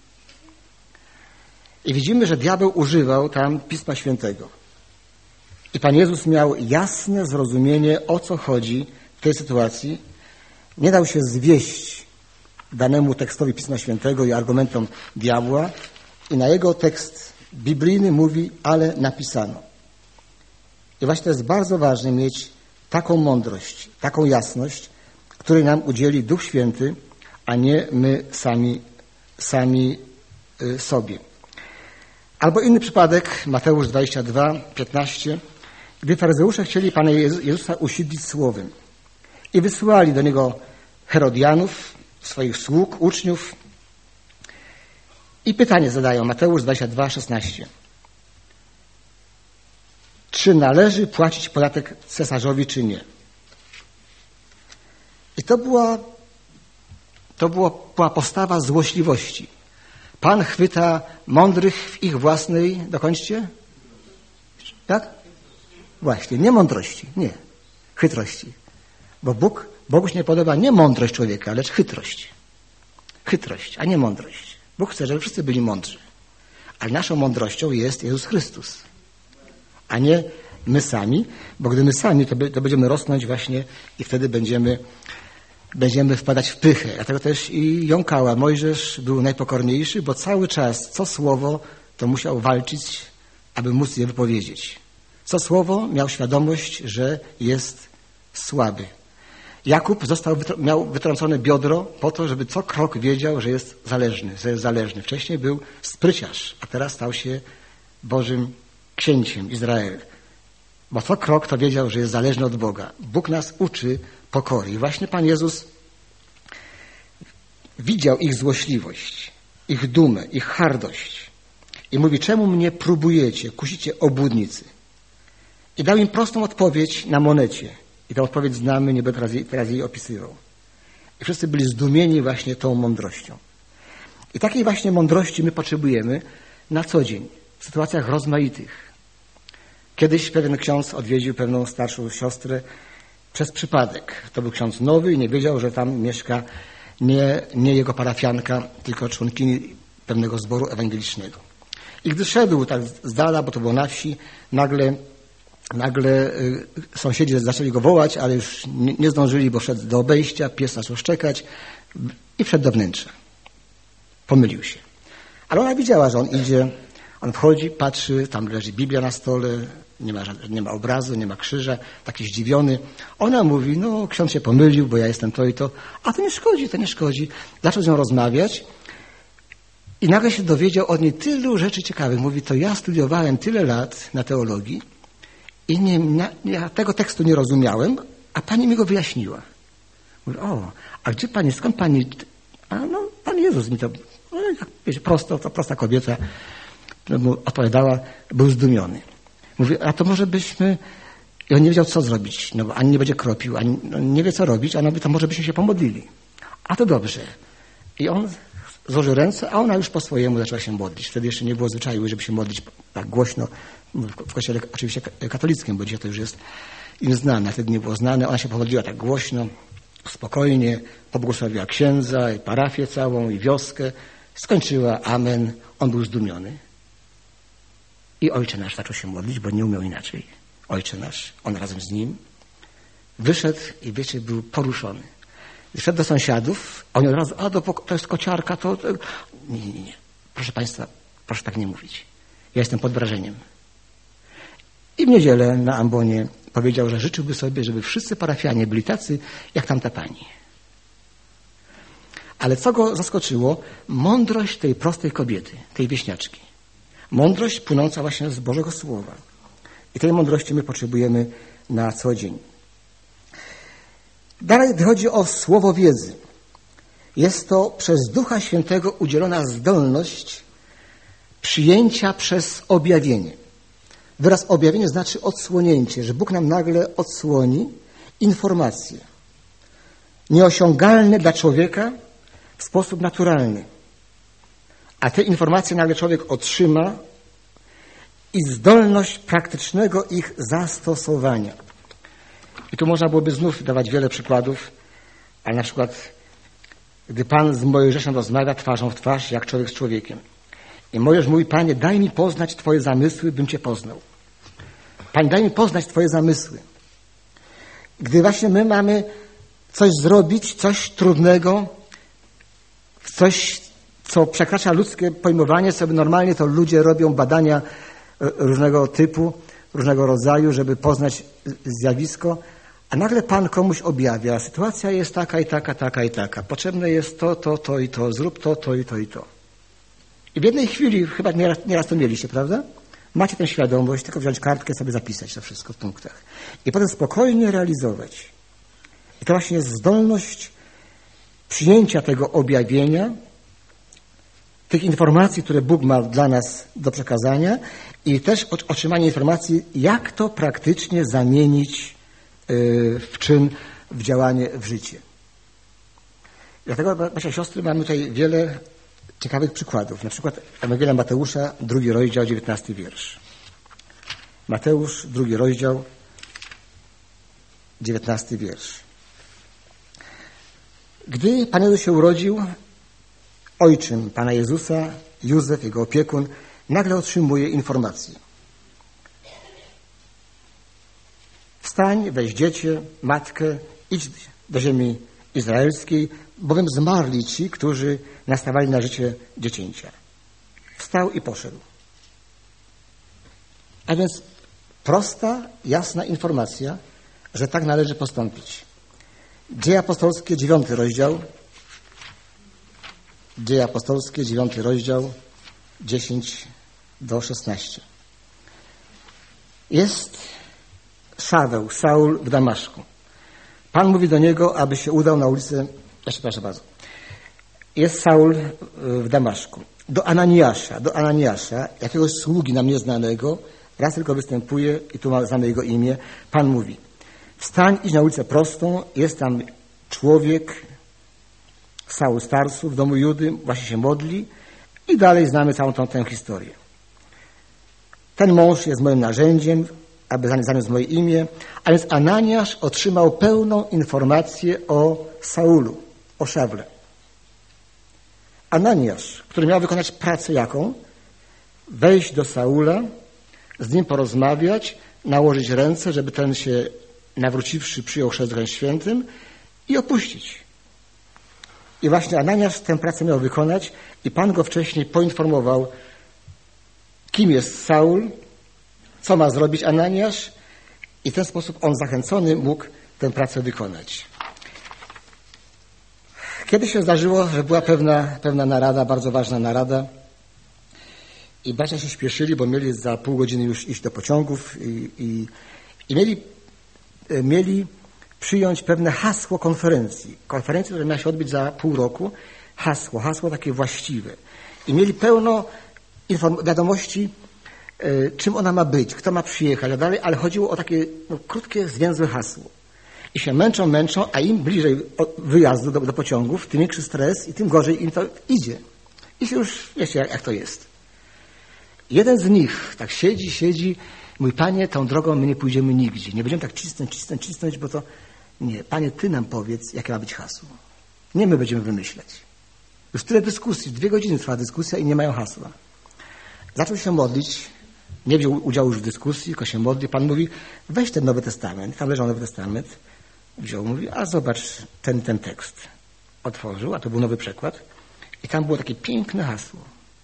I widzimy, że diabeł używał tam Pisma Świętego. I Pan Jezus miał jasne zrozumienie, o co chodzi w tej sytuacji. Nie dał się zwieść danemu tekstowi Pisma Świętego i argumentom diabła. I na jego tekst biblijny mówi, ale napisano. I właśnie to jest bardzo ważne mieć taką mądrość, taką jasność, której nam udzieli Duch Święty, a nie my sami sobie. Albo inny przypadek, Mateusz 22, 15, gdy faryzeusze chcieli Pana Jezusa usidlić słowem i wysyłali do Niego Herodianów, swoich sług, uczniów i pytanie zadają, Mateusz 22, 16. Czy należy płacić podatek cesarzowi, czy nie? I to była postawa złośliwości. Pan chwyta mądrych w ich własnej, dokończcie? Jak? Właśnie, nie mądrości, nie. Chytrości. Bo Bogu się nie podoba nie mądrość człowieka, lecz chytrość. Chytrość, a nie mądrość. Bóg chce, żeby wszyscy byli mądrzy. Ale naszą mądrością jest Jezus Chrystus. A nie my sami, bo gdy my sami, to będziemy rosnąć właśnie i wtedy będziemy wpadać w pychę. Dlatego też i jąkała. Mojżesz był najpokorniejszy, bo cały czas co słowo to musiał walczyć, aby móc je wypowiedzieć. Co słowo miał świadomość, że jest słaby. Jakub miał wytrącone biodro po to, żeby co krok wiedział, że jest zależny. Wcześniej był spryciarz, a teraz stał się Bożym księciem Izrael. Bo co krok to wiedział, że jest zależny od Boga. Bóg nas uczy pokory. I właśnie Pan Jezus widział ich złośliwość, ich dumę, ich hardość. I mówi, czemu mnie próbujecie, kusicie obłudnicy? I dał im prostą odpowiedź na monecie. I tę odpowiedź znamy, nie będę teraz jej opisywał. I wszyscy byli zdumieni właśnie tą mądrością. I takiej właśnie mądrości my potrzebujemy na co dzień, w sytuacjach rozmaitych. Kiedyś pewien ksiądz odwiedził pewną starszą siostrę przez przypadek. To był ksiądz nowy i nie wiedział, że tam mieszka nie jego parafianka, tylko członkini pewnego zboru ewangelicznego. I gdy szedł tak z dala, bo to było na wsi, nagle sąsiedzi zaczęli go wołać, ale już nie zdążyli, bo szedł do obejścia, pies zaczął szczekać i wszedł do wnętrza. Pomylił się. Ale ona widziała, że on idzie, on wchodzi, patrzy, tam leży Biblia na stole, nie ma obrazu, nie ma krzyża, taki zdziwiony. Ona mówi, no ksiądz się pomylił, bo ja jestem to i to. A to nie szkodzi. Zaczął z nią rozmawiać i nagle się dowiedział od niej tylu rzeczy ciekawych. Mówi, to ja studiowałem tyle lat na teologii i ja tego tekstu nie rozumiałem, a pani mi go wyjaśniła. Mówi, a gdzie pani, skąd pani? Pan Jezus mi to, wiecie, prosta kobieta mu odpowiadała, był zdumiony. Mówi, a to może byśmy... I on nie wiedział, co zrobić, no bo ani nie będzie kropił, ani nie wie, co robić, a ona mówi, to może byśmy się pomodlili. A to dobrze. I on złożył ręce, a ona już po swojemu zaczęła się modlić. Wtedy jeszcze nie było zwyczaju, żeby się modlić tak głośno w kościele oczywiście katolickim, bo dzisiaj to już jest im znane, a wtedy nie było znane. Ona się pomodliła tak głośno, spokojnie, pobłogosławiła księdza i parafię całą i wioskę. Skończyła, amen. On był zdumiony. I Ojcze Nasz zaczął się modlić, bo nie umiał inaczej. Ojcze Nasz, on razem z nim wyszedł i wiecie, był poruszony. Wszedł do sąsiadów, a oni od razu, to jest kociarka, to... Nie. Proszę Państwa, proszę tak nie mówić. Ja jestem pod wrażeniem. I w niedzielę na ambonie powiedział, że życzyłby sobie, żeby wszyscy parafianie byli tacy, jak tamta pani. Ale co go zaskoczyło? Mądrość tej prostej kobiety, tej wieśniaczki. Mądrość płynąca właśnie z Bożego Słowa. I tej mądrości my potrzebujemy na co dzień. Dalej chodzi o słowo wiedzy. Jest to przez Ducha Świętego udzielona zdolność przyjęcia przez objawienie. Wyraz objawienie znaczy odsłonięcie, że Bóg nam nagle odsłoni informacje nieosiągalne dla człowieka w sposób naturalny. A te informacje nagle człowiek otrzyma i zdolność praktycznego ich zastosowania. I tu można byłoby znów dawać wiele przykładów, ale na przykład gdy Pan z Mojżeszem rozmawia twarzą w twarz, jak człowiek z człowiekiem. I Mojżesz mówi: Panie, daj mi poznać Twoje zamysły, bym Cię poznał. Panie, daj mi poznać Twoje zamysły. Gdy właśnie my mamy coś zrobić, coś trudnego, coś, co przekracza ludzkie pojmowanie, sobie normalnie to ludzie robią badania różnego typu, różnego rodzaju, żeby poznać zjawisko, a nagle Pan komuś objawia: sytuacja jest taka i taka, taka i taka. Potrzebne jest to i to. Zrób to i to i to. I w jednej chwili, chyba nieraz to mieliście, prawda? Macie tę świadomość, tylko wziąć kartkę, sobie zapisać to wszystko w punktach. I potem spokojnie realizować. I to właśnie jest zdolność przyjęcia tego objawienia, tych informacji, które Bóg ma dla nas do przekazania, i też otrzymanie informacji, jak to praktycznie zamienić w czyn, w działanie, w życie. Dlatego, bracia i siostry, mamy tutaj wiele ciekawych przykładów. Na przykład Ewangelia Mateusza, 2 rozdział, 19 wiersz. Mateusz, 2 rozdział, 19 wiersz. Gdy Pan Jezus się urodził, ojczym Pana Jezusa, Józef, jego opiekun, nagle otrzymuje informację: wstań, weź dziecię, matkę, idź do ziemi izraelskiej, bowiem zmarli ci, którzy nastawali na życie dziecięcia. Wstał i poszedł. A więc prosta, jasna informacja, że tak należy postąpić. Dzieje apostolskie, 9 rozdział. Dzieje apostolskie, 9 rozdział, 10 do 16. Jest Szaweł, Saul w Damaszku. Pan mówi do niego, aby się udał na ulicę. Przepraszam bardzo. Jest Saul w Damaszku. Do Ananiasza, jakiegoś sługi nam nieznanego, raz tylko występuje i tu znamy jego imię. Pan mówi: wstań, idź na ulicę prostą, jest tam człowiek, Saul z Tarsu, w domu Judy, właśnie się modli, i dalej znamy całą tę historię. Ten mąż jest moim narzędziem, aby zaniósł moje imię, a więc Ananiasz otrzymał pełną informację o Saulu, o Szawle. Ananiasz, który miał wykonać pracę jaką? Wejść do Saula, z nim porozmawiać, nałożyć ręce, żeby ten się, nawróciwszy, przyjął chrzest Duchem Świętym i opuścić. I właśnie Ananiasz tę pracę miał wykonać i Pan go wcześniej poinformował, kim jest Saul, co ma zrobić Ananiasz, i w ten sposób on zachęcony mógł tę pracę wykonać. Kiedy się zdarzyło, że była pewna narada, bardzo ważna narada, i bracia się śpieszyli, bo mieli za pół godziny już iść do pociągów i mieli przyjąć pewne hasło konferencji, która miała się odbyć za pół roku, hasło takie właściwe. I mieli pełno wiadomości, czym ona ma być, kto ma przyjechać, dalej, ale chodziło o takie krótkie, zwięzłe hasło. I się męczą, a im bliżej wyjazdu do pociągów, tym większy stres i tym gorzej im to idzie. I się już, wiecie, jak to jest. Jeden z nich tak siedzi, mówi: Panie, tą drogą my nie pójdziemy nigdzie. Nie będziemy tak cisnąć, bo to nie. Panie, Ty nam powiedz, jakie ma być hasło. Nie my będziemy wymyślać. Już tyle dyskusji, 2 godziny trwa dyskusja i nie mają hasła. Zaczął się modlić, nie wziął udziału już w dyskusji, tylko się modli. Pan mówi: weź ten Nowy Testament, tam leżał Nowy Testament. Wziął, mówi: a zobacz ten tekst. Otworzył, a to był nowy przekład. I tam było takie piękne hasło.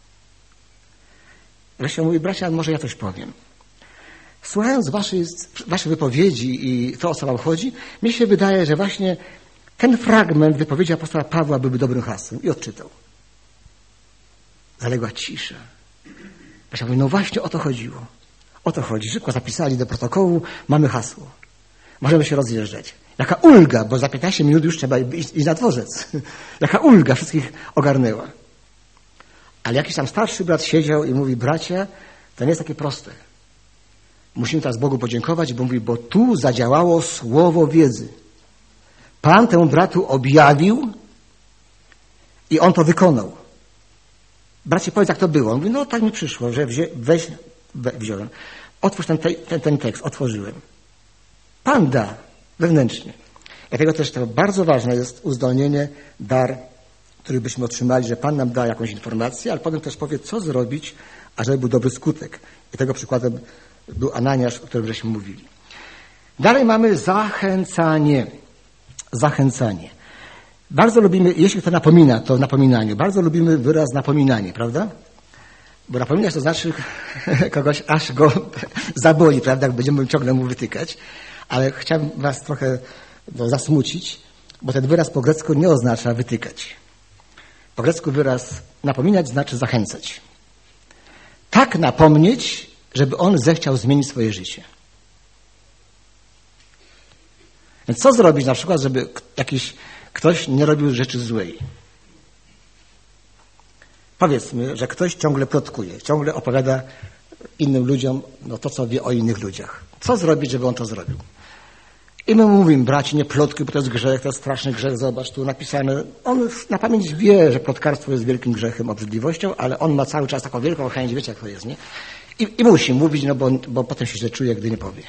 Wreszcie mówi: bracia, może ja coś powiem. Słuchając waszej wypowiedzi i to, o co wam chodzi, mi się wydaje, że właśnie ten fragment wypowiedzi apostoła Pawła byłby dobrym hasłem. I odczytał. Zaległa cisza. Bracia mówi: no właśnie o to chodziło. O to chodzi. Szybko zapisali do protokołu, mamy hasło. Możemy się rozjeżdżać. Jaka ulga, bo za 15 minut już trzeba iść na dworzec. Jaka ulga, wszystkich ogarnęła. Ale jakiś tam starszy brat siedział i mówi, bracia, to nie jest takie proste. Musimy teraz Bogu podziękować, bo mówi, bo tu zadziałało słowo wiedzy. Pan temu bratu objawił i on to wykonał. Bracie, powiedz, jak to było. On mówi, no tak mi przyszło, że wziąłem. Otwórz ten tekst, otworzyłem. Pan da wewnętrznie. Dlatego też to bardzo ważne jest uzdolnienie, dar, który byśmy otrzymali, że Pan nam da jakąś informację, ale potem też powie, co zrobić, ażeby był dobry skutek. I tego przykładem był Ananiasz, o którym żeśmy mówili. Dalej mamy zachęcanie. Zachęcanie. Bardzo lubimy, jeśli kto napomina, to napominaniu. Bardzo lubimy wyraz napominanie, prawda? Bo napominać to znaczy kogoś, aż go zaboli, prawda? Jak będziemy ciągle mu wytykać. Ale chciałbym was trochę zasmucić, bo ten wyraz po grecku nie oznacza wytykać. Po grecku wyraz napominać znaczy zachęcać. Tak napomnieć, żeby on zechciał zmienić swoje życie. Więc co zrobić na przykład, żeby ktoś nie robił rzeczy złej? Powiedzmy, że ktoś ciągle plotkuje, ciągle opowiada innym ludziom to, co wie o innych ludziach. Co zrobić, żeby on to zrobił? I my mówimy, braci, nie plotkuj, bo to jest grzech, to jest straszny grzech, zobacz, tu napisane. On na pamięć wie, że plotkarstwo jest wielkim grzechem, obrzydliwością, ale on ma cały czas taką wielką chęć, wiecie jak to jest, nie? I musi mówić, bo potem się źle czuje, gdy nie powie.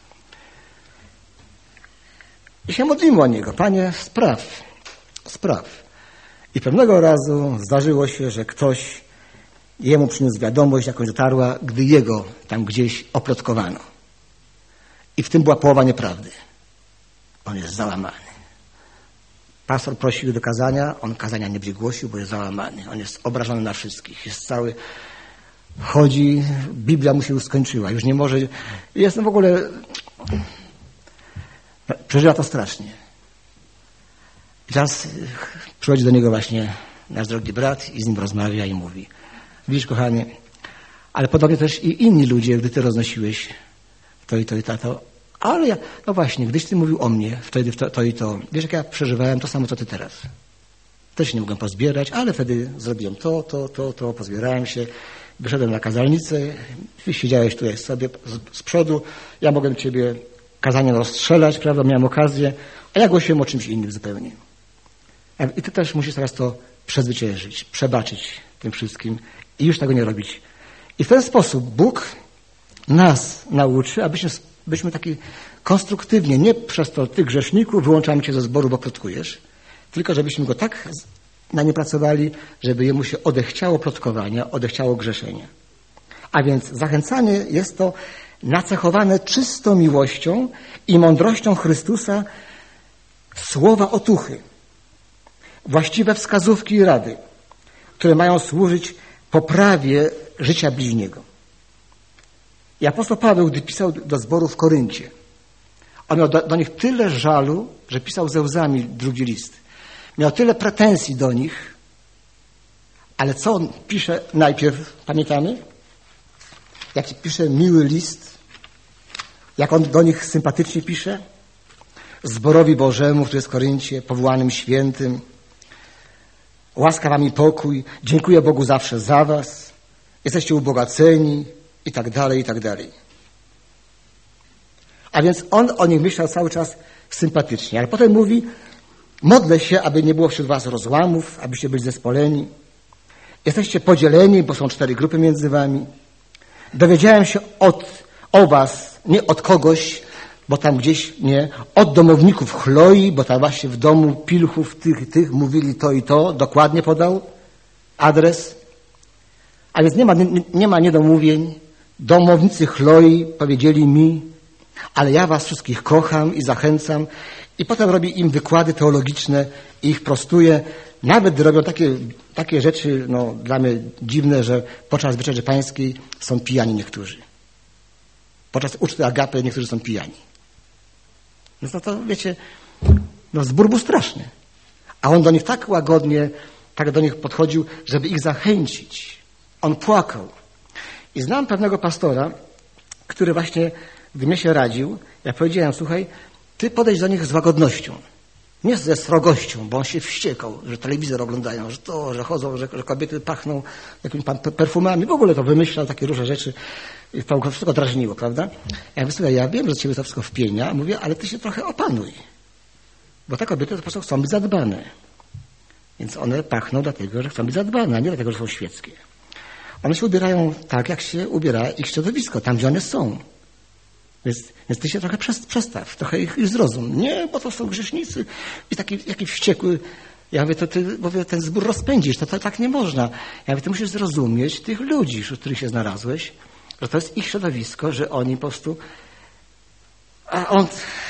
I się modlimy o niego, Panie, spraw. I pewnego razu zdarzyło się, że ktoś jemu przyniósł wiadomość, jakąś dotarła, gdy jego tam gdzieś oplotkowano. I w tym była połowa nieprawdy. On jest załamany. Pastor prosił do kazania, on kazania nie będzie głosił, bo jest załamany. On jest obrażony na wszystkich. Jest cały, chodzi, Biblia mu się już skończyła, już nie może, jest w ogóle, przeżywa to strasznie. I teraz przychodzi do niego właśnie nasz drogi brat i z nim rozmawia i mówi, widzisz, kochany, ale podobnie też i inni ludzie, gdy ty roznosiłeś to i to i to, ale ja, no właśnie, gdyś ty mówił o mnie wtedy to i to, wiesz, jak ja przeżywałem to samo, co ty teraz. Też nie mogłem pozbierać, ale wtedy zrobiłem to, pozbierałem się, wyszedłem na kazalnicę, ty siedziałeś tutaj sobie z przodu, ja mogłem ciebie kazaniem rozstrzelać, prawda, miałem okazję, a ja głosiłem o czymś innym zupełnie. I ty też musisz teraz to przezwyciężyć, przebaczyć tym wszystkim i już tego nie robić. I w ten sposób Bóg nas nauczy, abyśmy taki konstruktywnie, nie przez to tych grzeszników wyłączamy cię ze zboru, bo plotkujesz, tylko żebyśmy go tak na nie pracowali, żeby jemu się odechciało plotkowania, odechciało grzeszenia. A więc zachęcanie jest to nacechowane czystą miłością i mądrością Chrystusa słowa otuchy, właściwe wskazówki i rady, które mają służyć poprawie życia bliźniego. I apostoł Paweł, gdy pisał do zboru w Koryncie, on miał do nich tyle żalu, że pisał ze łzami drugi list. Miał tyle pretensji do nich, ale co on pisze najpierw, pamiętamy? Jaki pisze miły list, jak on do nich sympatycznie pisze? Zborowi Bożemu, który jest w Koryncie, powołanym świętym, łaska wam i pokój, dziękuję Bogu zawsze za was, jesteście ubogaceni i tak dalej, i tak dalej. A więc on o nich myślał cały czas sympatycznie, ale potem mówi, modlę się, aby nie było wśród was rozłamów, abyście byli zespoleni. Jesteście podzieleni, bo są 4 grupy między wami. Dowiedziałem się o was, nie od kogoś, bo tam gdzieś, nie, od domowników Chloi, bo tam właśnie w domu Pilchów tych mówili to i to, dokładnie podał adres. A więc nie ma niedomówień. Domownicy Chloi powiedzieli mi, ale ja was wszystkich kocham i zachęcam. I potem robi im wykłady teologiczne i ich prostuje. Nawet robią takie rzeczy, no, dla mnie dziwne, że podczas wieczerzy pańskiej są pijani niektórzy. Podczas uczty Agapy niektórzy są pijani. No to wiecie, no zbór był straszny. A on do nich tak łagodnie, tak do nich podchodził, żeby ich zachęcić. On płakał. I znam pewnego pastora, który właśnie, gdy mnie się radził, ja powiedziałem, słuchaj, ty podejdź do nich z łagodnością. Nie ze srogością, bo on się wściekał, że telewizor oglądają, że chodzą, że kobiety pachną jakimiś perfumami. W ogóle to wymyślał takie różne rzeczy. I to wszystko drażniło, prawda? Ja mówię, słuchaj, ja wiem, że ciebie to wszystko wpienia. Mówię, ale ty się trochę opanuj. Bo te kobiety to po prostu chcą być zadbane. Więc one pachną dlatego, że chcą być zadbane, a nie dlatego, że są świeckie. One się ubierają tak, jak się ubiera ich środowisko, tam, gdzie one są. Więc ty się trochę przestaw, trochę ich zrozum. Nie, bo to są grzesznicy. I taki wściekły. Ja mówię, mówię, ten zbór rozpędzisz, to tak nie można. Ja mówię, ty musisz zrozumieć tych ludzi, wśród których się znalazłeś, że to jest ich środowisko, że oni po prostu... A on...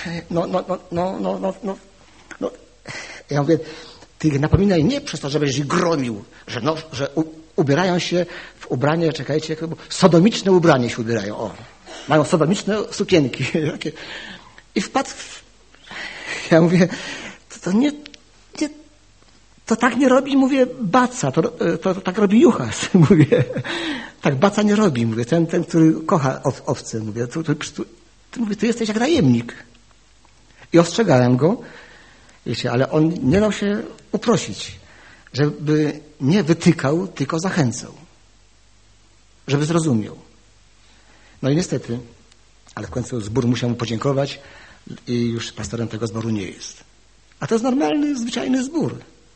Ja mówię, ty napominaj nie przez to, żebyś ich gromił, że ubierają się w ubranie, czekajcie, sodomiczne ubranie się ubierają. O, mają sodomiczne sukienki. I wpadł... Ja mówię, to nie... To tak nie robi, mówię, Baca, to tak robi Juchas, mówię. Tak Baca nie robi, mówię, ten który kocha owce, mówię, ty jesteś jak najemnik. I ostrzegałem go, wiecie, ale on nie dał się uprosić, żeby nie wytykał, tylko zachęcał. Żeby zrozumiał. No i niestety, ale w końcu zbór musiał mu podziękować i już pastorem tego zboru nie jest. A to jest normalny, zwyczajny zbór.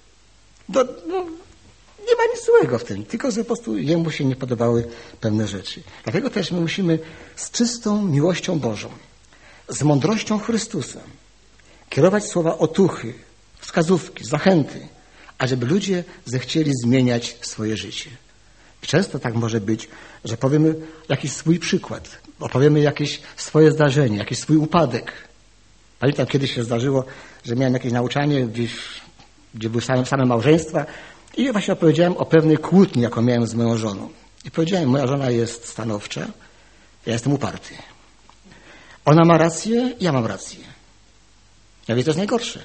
Nie ma nic złego w tym, tylko że po prostu jemu się nie podobały pewne rzeczy. Dlatego też my musimy z czystą miłością Bożą, z mądrością Chrystusa kierować słowa otuchy, wskazówki, zachęty, ażeby ludzie zechcieli zmieniać swoje życie. I często tak może być, że powiemy jakiś swój przykład, opowiemy jakieś swoje zdarzenie, jakiś swój upadek. Pamiętam, kiedyś się zdarzyło, że miałem jakieś nauczanie gdzie były same małżeństwa i właśnie opowiedziałem o pewnej kłótni, jaką miałem z moją żoną. I powiedziałem, moja żona jest stanowcza, ja jestem uparty. Ona ma rację, ja mam rację. Ja wiem, to jest najgorsze.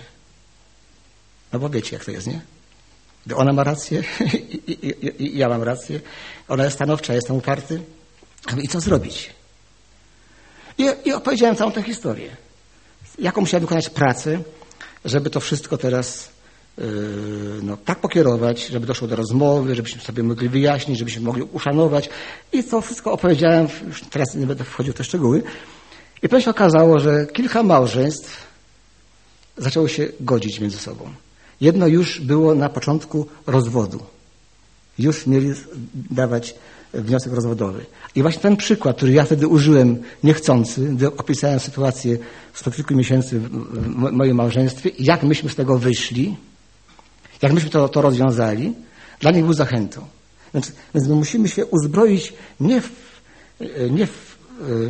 No bo wiecie, jak to jest, nie? Gdy ona ma rację i ja mam rację, ona jest stanowcza, ja jestem uparty. I co zrobić? I opowiedziałem całą tę historię. Jaką musiałem wykonać pracę, żeby to wszystko teraz tak pokierować, żeby doszło do rozmowy, żebyśmy sobie mogli wyjaśnić, żebyśmy mogli uszanować. I to wszystko opowiedziałem, już teraz nie będę wchodził w te szczegóły. I potem się okazało, że kilka małżeństw zaczęło się godzić między sobą. Jedno już było na początku rozwodu. Już mieli dawać wniosek rozwodowy. I właśnie ten przykład, który ja wtedy użyłem niechcący, gdy opisałem sytuację sprzed kilku miesięcy w moim małżeństwie i jak myśmy z tego wyszli, jak myśmy to rozwiązali, dla nich był zachętą. Więc my musimy się uzbroić nie w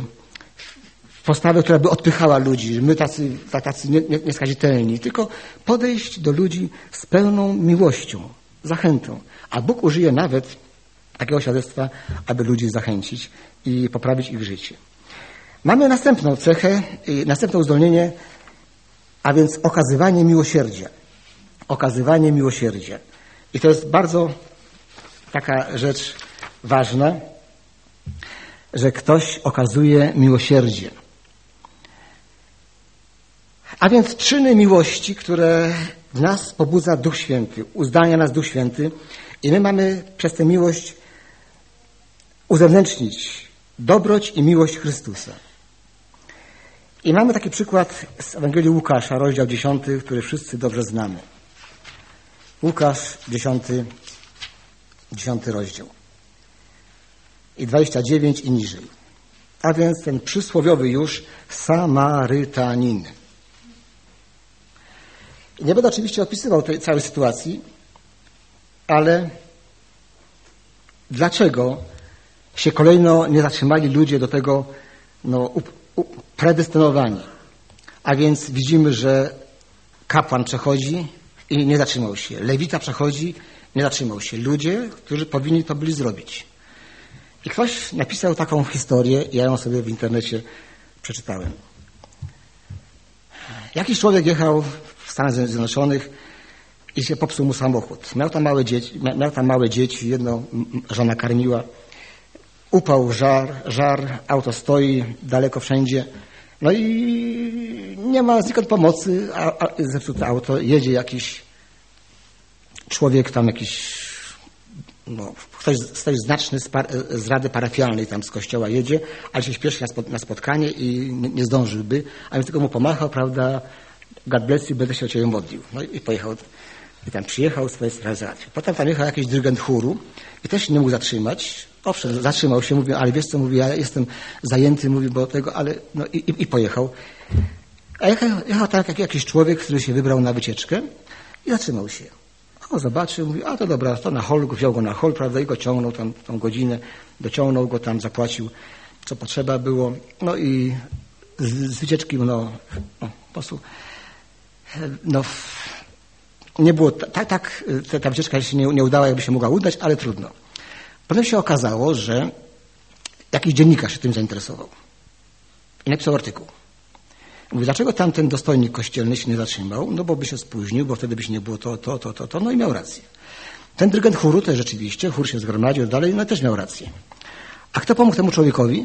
postawę, która by odpychała ludzi, że my tacy nieskazitelni, tylko podejść do ludzi z pełną miłością, zachętą. A Bóg użyje nawet takiego świadectwa, aby ludzi zachęcić i poprawić ich życie. Mamy następną cechę, następne uzdolnienie, a więc okazywanie miłosierdzia. Okazywanie miłosierdzia. I to jest bardzo taka rzecz ważna, że ktoś okazuje miłosierdzie. A więc czyny miłości, które w nas pobudza Duch Święty, uzdalnia nas Duch Święty i my mamy przez tę miłość uzewnętrznić dobroć i miłość Chrystusa. I mamy taki przykład z Ewangelii Łukasza, rozdział 10, który wszyscy dobrze znamy. Łukasz, 10 rozdział. I 29 i niżej. A więc ten przysłowiowy już Samarytanin. Nie będę oczywiście opisywał tej całej sytuacji, ale dlaczego się kolejno nie zatrzymali ludzie do tego predestynowani? A więc widzimy, że kapłan przechodzi i nie zatrzymał się. Lewita przechodzi, nie zatrzymał się. Ludzie, którzy powinni to byli zrobić. I ktoś napisał taką historię, ja ją sobie w internecie przeczytałem. Jakiś człowiek jechał w Stanach Zjednoczonych i się popsuł mu samochód. Miał tam małe dzieci, jedno żona karmiła. Upał, żar, auto stoi daleko wszędzie No i nie ma znikąd pomocy, a zepsute auto, jedzie jakiś człowiek tam, jakiś ktoś znaczny z rady parafialnej tam z kościoła jedzie, ale się śpieszy na spotkanie i nie zdążyłby, a więc tylko mu pomachał, prawda, God bless you, będę się o ciebie modlił. No i pojechał, i tam przyjechał, swoje sprawy załatwił. Potem tam jechał jakiś dyrygent chóru i też się nie mógł zatrzymać. Owszem, zatrzymał się, mówił, ale wiesz co, mówi, ja jestem zajęty, mówi, bo tego, ale, no i pojechał. A jechał tak jakiś człowiek, który się wybrał na wycieczkę i zatrzymał się. Zobaczył, mówi, a to dobra, to na hol, wziął go na hol, prawda, i go ciągnął tam tą godzinę, dociągnął go tam, zapłacił, co potrzeba było, no i z wycieczki, po prostu, nie było, ta wycieczka się nie udała, jakby się mogła udać, ale trudno. Potem się okazało, że jakiś dziennikarz się tym zainteresował i napisał artykuł. Mówi, dlaczego tamten dostojnik kościelny się nie zatrzymał? No bo by się spóźnił, bo wtedy by się nie było to, no i miał rację. Ten dyrygent chóru też rzeczywiście, chór się zgromadził dalej, no też miał rację. A kto pomógł temu człowiekowi?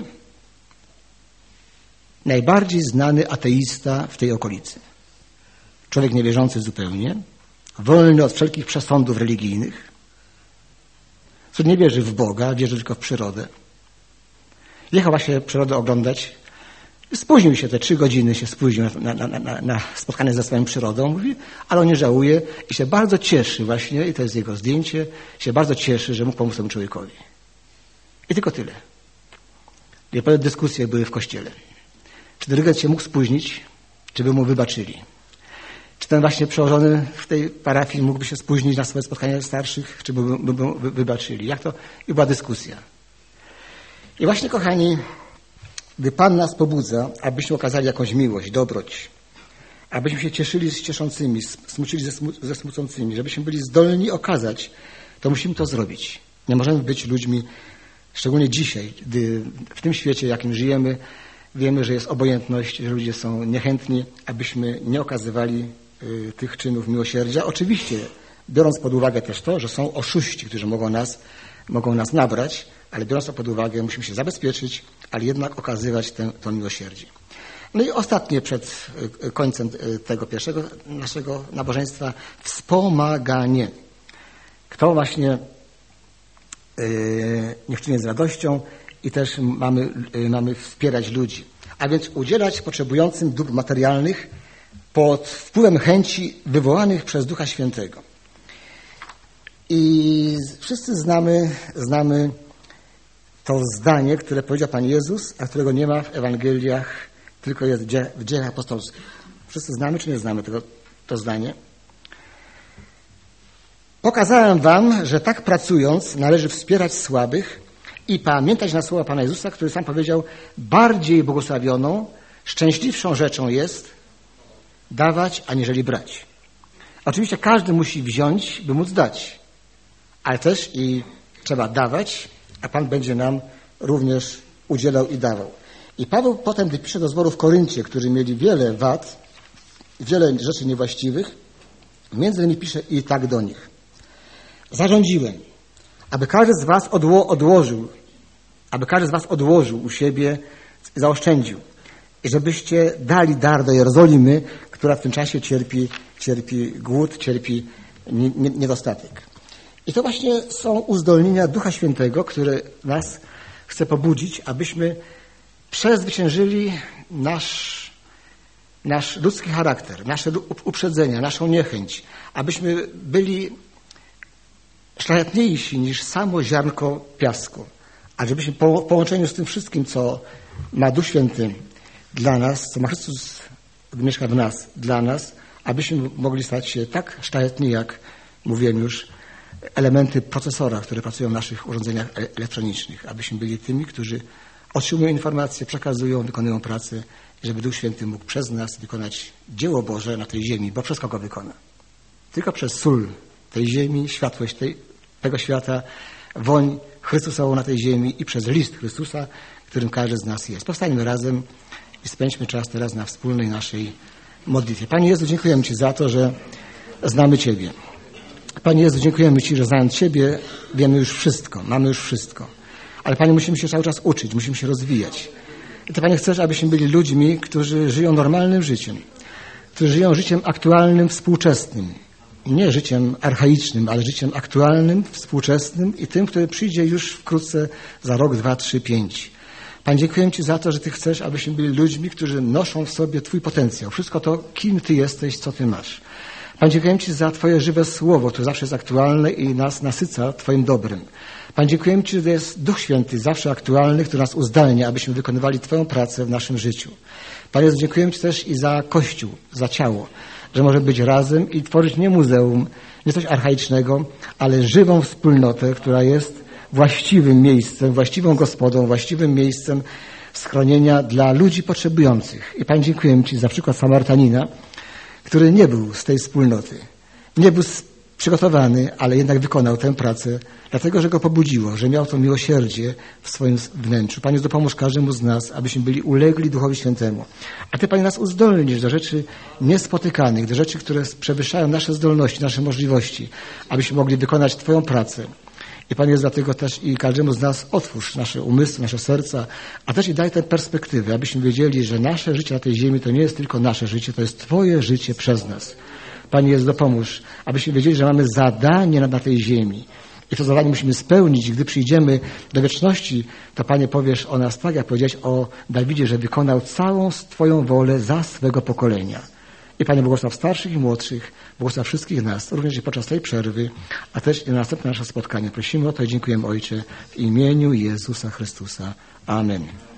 Najbardziej znany ateista w tej okolicy. Człowiek niewierzący zupełnie, wolny od wszelkich przesądów religijnych, który nie wierzy w Boga, wierzy tylko w przyrodę. Jechał właśnie przyrodę oglądać. Spóźnił się, te 3 godziny się spóźnił na spotkanie ze swoją przyrodą, mówi, ale on nie żałuje i się bardzo cieszy właśnie, i to jest jego zdjęcie, się bardzo cieszy, że mógł pomóc temu człowiekowi. I tylko tyle. I potem dyskusje były w kościele. Czy dyrygent się mógł spóźnić, czy by mu wybaczyli? Czy ten właśnie przełożony w tej parafii mógłby się spóźnić na swoje spotkanie starszych, czy by mu wybaczyli? Jak to? I była dyskusja. I właśnie, kochani, gdy Pan nas pobudza, abyśmy okazali jakąś miłość, dobroć, abyśmy się cieszyli z cieszącymi, smucili ze smucącymi, żebyśmy byli zdolni okazać, to musimy to zrobić. Nie możemy być ludźmi, szczególnie dzisiaj, gdy w tym świecie, jakim żyjemy, wiemy, że jest obojętność, że ludzie są niechętni, abyśmy nie okazywali tych czynów miłosierdzia. Oczywiście, biorąc pod uwagę też to, że są oszuści, którzy mogą nas nabrać, ale biorąc to pod uwagę, musimy się zabezpieczyć, ale jednak okazywać to miłosierdzie. No i ostatnie przed końcem tego pierwszego naszego nabożeństwa, wspomaganie. Kto właśnie niech czyni z radością i też mamy wspierać ludzi. A więc udzielać potrzebującym dóbr materialnych pod wpływem chęci wywołanych przez Ducha Świętego. I wszyscy znamy to zdanie, które powiedział Pan Jezus, a którego nie ma w Ewangeliach, tylko jest w Dziejach Apostolskich. Wszyscy znamy, czy nie znamy to zdanie? Pokazałem wam, że tak pracując należy wspierać słabych i pamiętać na słowa Pana Jezusa, który sam powiedział, bardziej błogosławioną, szczęśliwszą rzeczą jest dawać, aniżeli brać. Oczywiście każdy musi wziąć, by móc dać, ale też i trzeba dawać, a Pan będzie nam również udzielał i dawał. I Paweł potem, gdy pisze do zboru w Koryncie, którzy mieli wiele wad, wiele rzeczy niewłaściwych, między innymi pisze i tak do nich. Zarządziłem, aby każdy z was odłożył u siebie, zaoszczędził i żebyście dali dar do Jerozolimy, która w tym czasie cierpi głód, cierpi niedostatek. I to właśnie są uzdolnienia Ducha Świętego, które nas chce pobudzić, abyśmy przezwyciężyli nasz ludzki charakter, nasze uprzedzenia, naszą niechęć, abyśmy byli szlachetniejsi niż samo ziarnko piasku, a żebyśmy w połączeniu z tym wszystkim, co ma Duch Święty dla nas, co ma Chrystus mieszka w nas, dla nas, abyśmy mogli stać się tak szlachetni, jak mówiłem już, elementy procesora, które pracują w naszych urządzeniach elektronicznych, abyśmy byli tymi, którzy otrzymują informacje, przekazują, wykonują pracę, żeby Duch Święty mógł przez nas wykonać dzieło Boże na tej ziemi, bo przez kogo wykona? Tylko przez sól tej ziemi, światłość tego świata, woń Chrystusową na tej ziemi i przez list Chrystusa, którym każdy z nas jest. Powstańmy razem i spędźmy czas teraz na wspólnej naszej modlitwie. Panie Jezu, dziękujemy Ci za to, że znamy Ciebie. Panie Jezu, dziękujemy Ci, że znając Ciebie wiemy już wszystko, mamy już wszystko. Ale Panie, musimy się cały czas uczyć, musimy się rozwijać. I Ty, Panie, chcesz, abyśmy byli ludźmi, którzy żyją normalnym życiem, którzy żyją życiem aktualnym, współczesnym. Nie życiem archaicznym, ale życiem aktualnym, współczesnym i tym, które przyjdzie już wkrótce za rok, 2, 3, 5. Panie, dziękuję Ci za to, że Ty chcesz, abyśmy byli ludźmi, którzy noszą w sobie Twój potencjał. Wszystko to, kim Ty jesteś, co Ty masz. Panie, dziękuję Ci za Twoje żywe słowo, które zawsze jest aktualne i nas nasyca Twoim dobrem. Panie, dziękuję Ci, że jest Duch Święty zawsze aktualny, który nas uzdalnia, abyśmy wykonywali Twoją pracę w naszym życiu. Panie, dziękuję Ci też i za Kościół, za ciało, że może być razem i tworzyć nie muzeum, nie coś archaicznego, ale żywą wspólnotę, która jest właściwym miejscem, właściwą gospodą, właściwym miejscem schronienia dla ludzi potrzebujących. I Panie, dziękuję Ci za przykład Samarytanina, który nie był z tej wspólnoty. Nie był przygotowany, ale jednak wykonał tę pracę, dlatego, że go pobudziło, że miał to miłosierdzie w swoim wnętrzu. Panie, dopomóż każdemu z nas, abyśmy byli ulegli Duchowi Świętemu. A Ty, Panie, nas uzdolnisz do rzeczy niespotykanych, do rzeczy, które przewyższają nasze zdolności, nasze możliwości, abyśmy mogli wykonać Twoją pracę. I Panie, dlatego też i każdemu z nas otwórz nasze umysły, nasze serca, a też i daj tę perspektywę, abyśmy wiedzieli, że nasze życie na tej ziemi to nie jest tylko nasze życie, to jest Twoje życie przez nas. Panie Jezu, dopomóż, abyśmy wiedzieli, że mamy zadanie na tej ziemi. I to zadanie musimy spełnić. Gdy przyjdziemy do wieczności, to Panie, powiesz o nas tak, jak powiedziałeś o Dawidzie, że wykonał całą Twoją wolę za swego pokolenia. I Panie, błogosław starszych i młodszych, błogosław wszystkich nas, również i podczas tej przerwy, a też i na następne nasze spotkanie. Prosimy o to i dziękujemy, Ojcze, w imieniu Jezusa Chrystusa. Amen.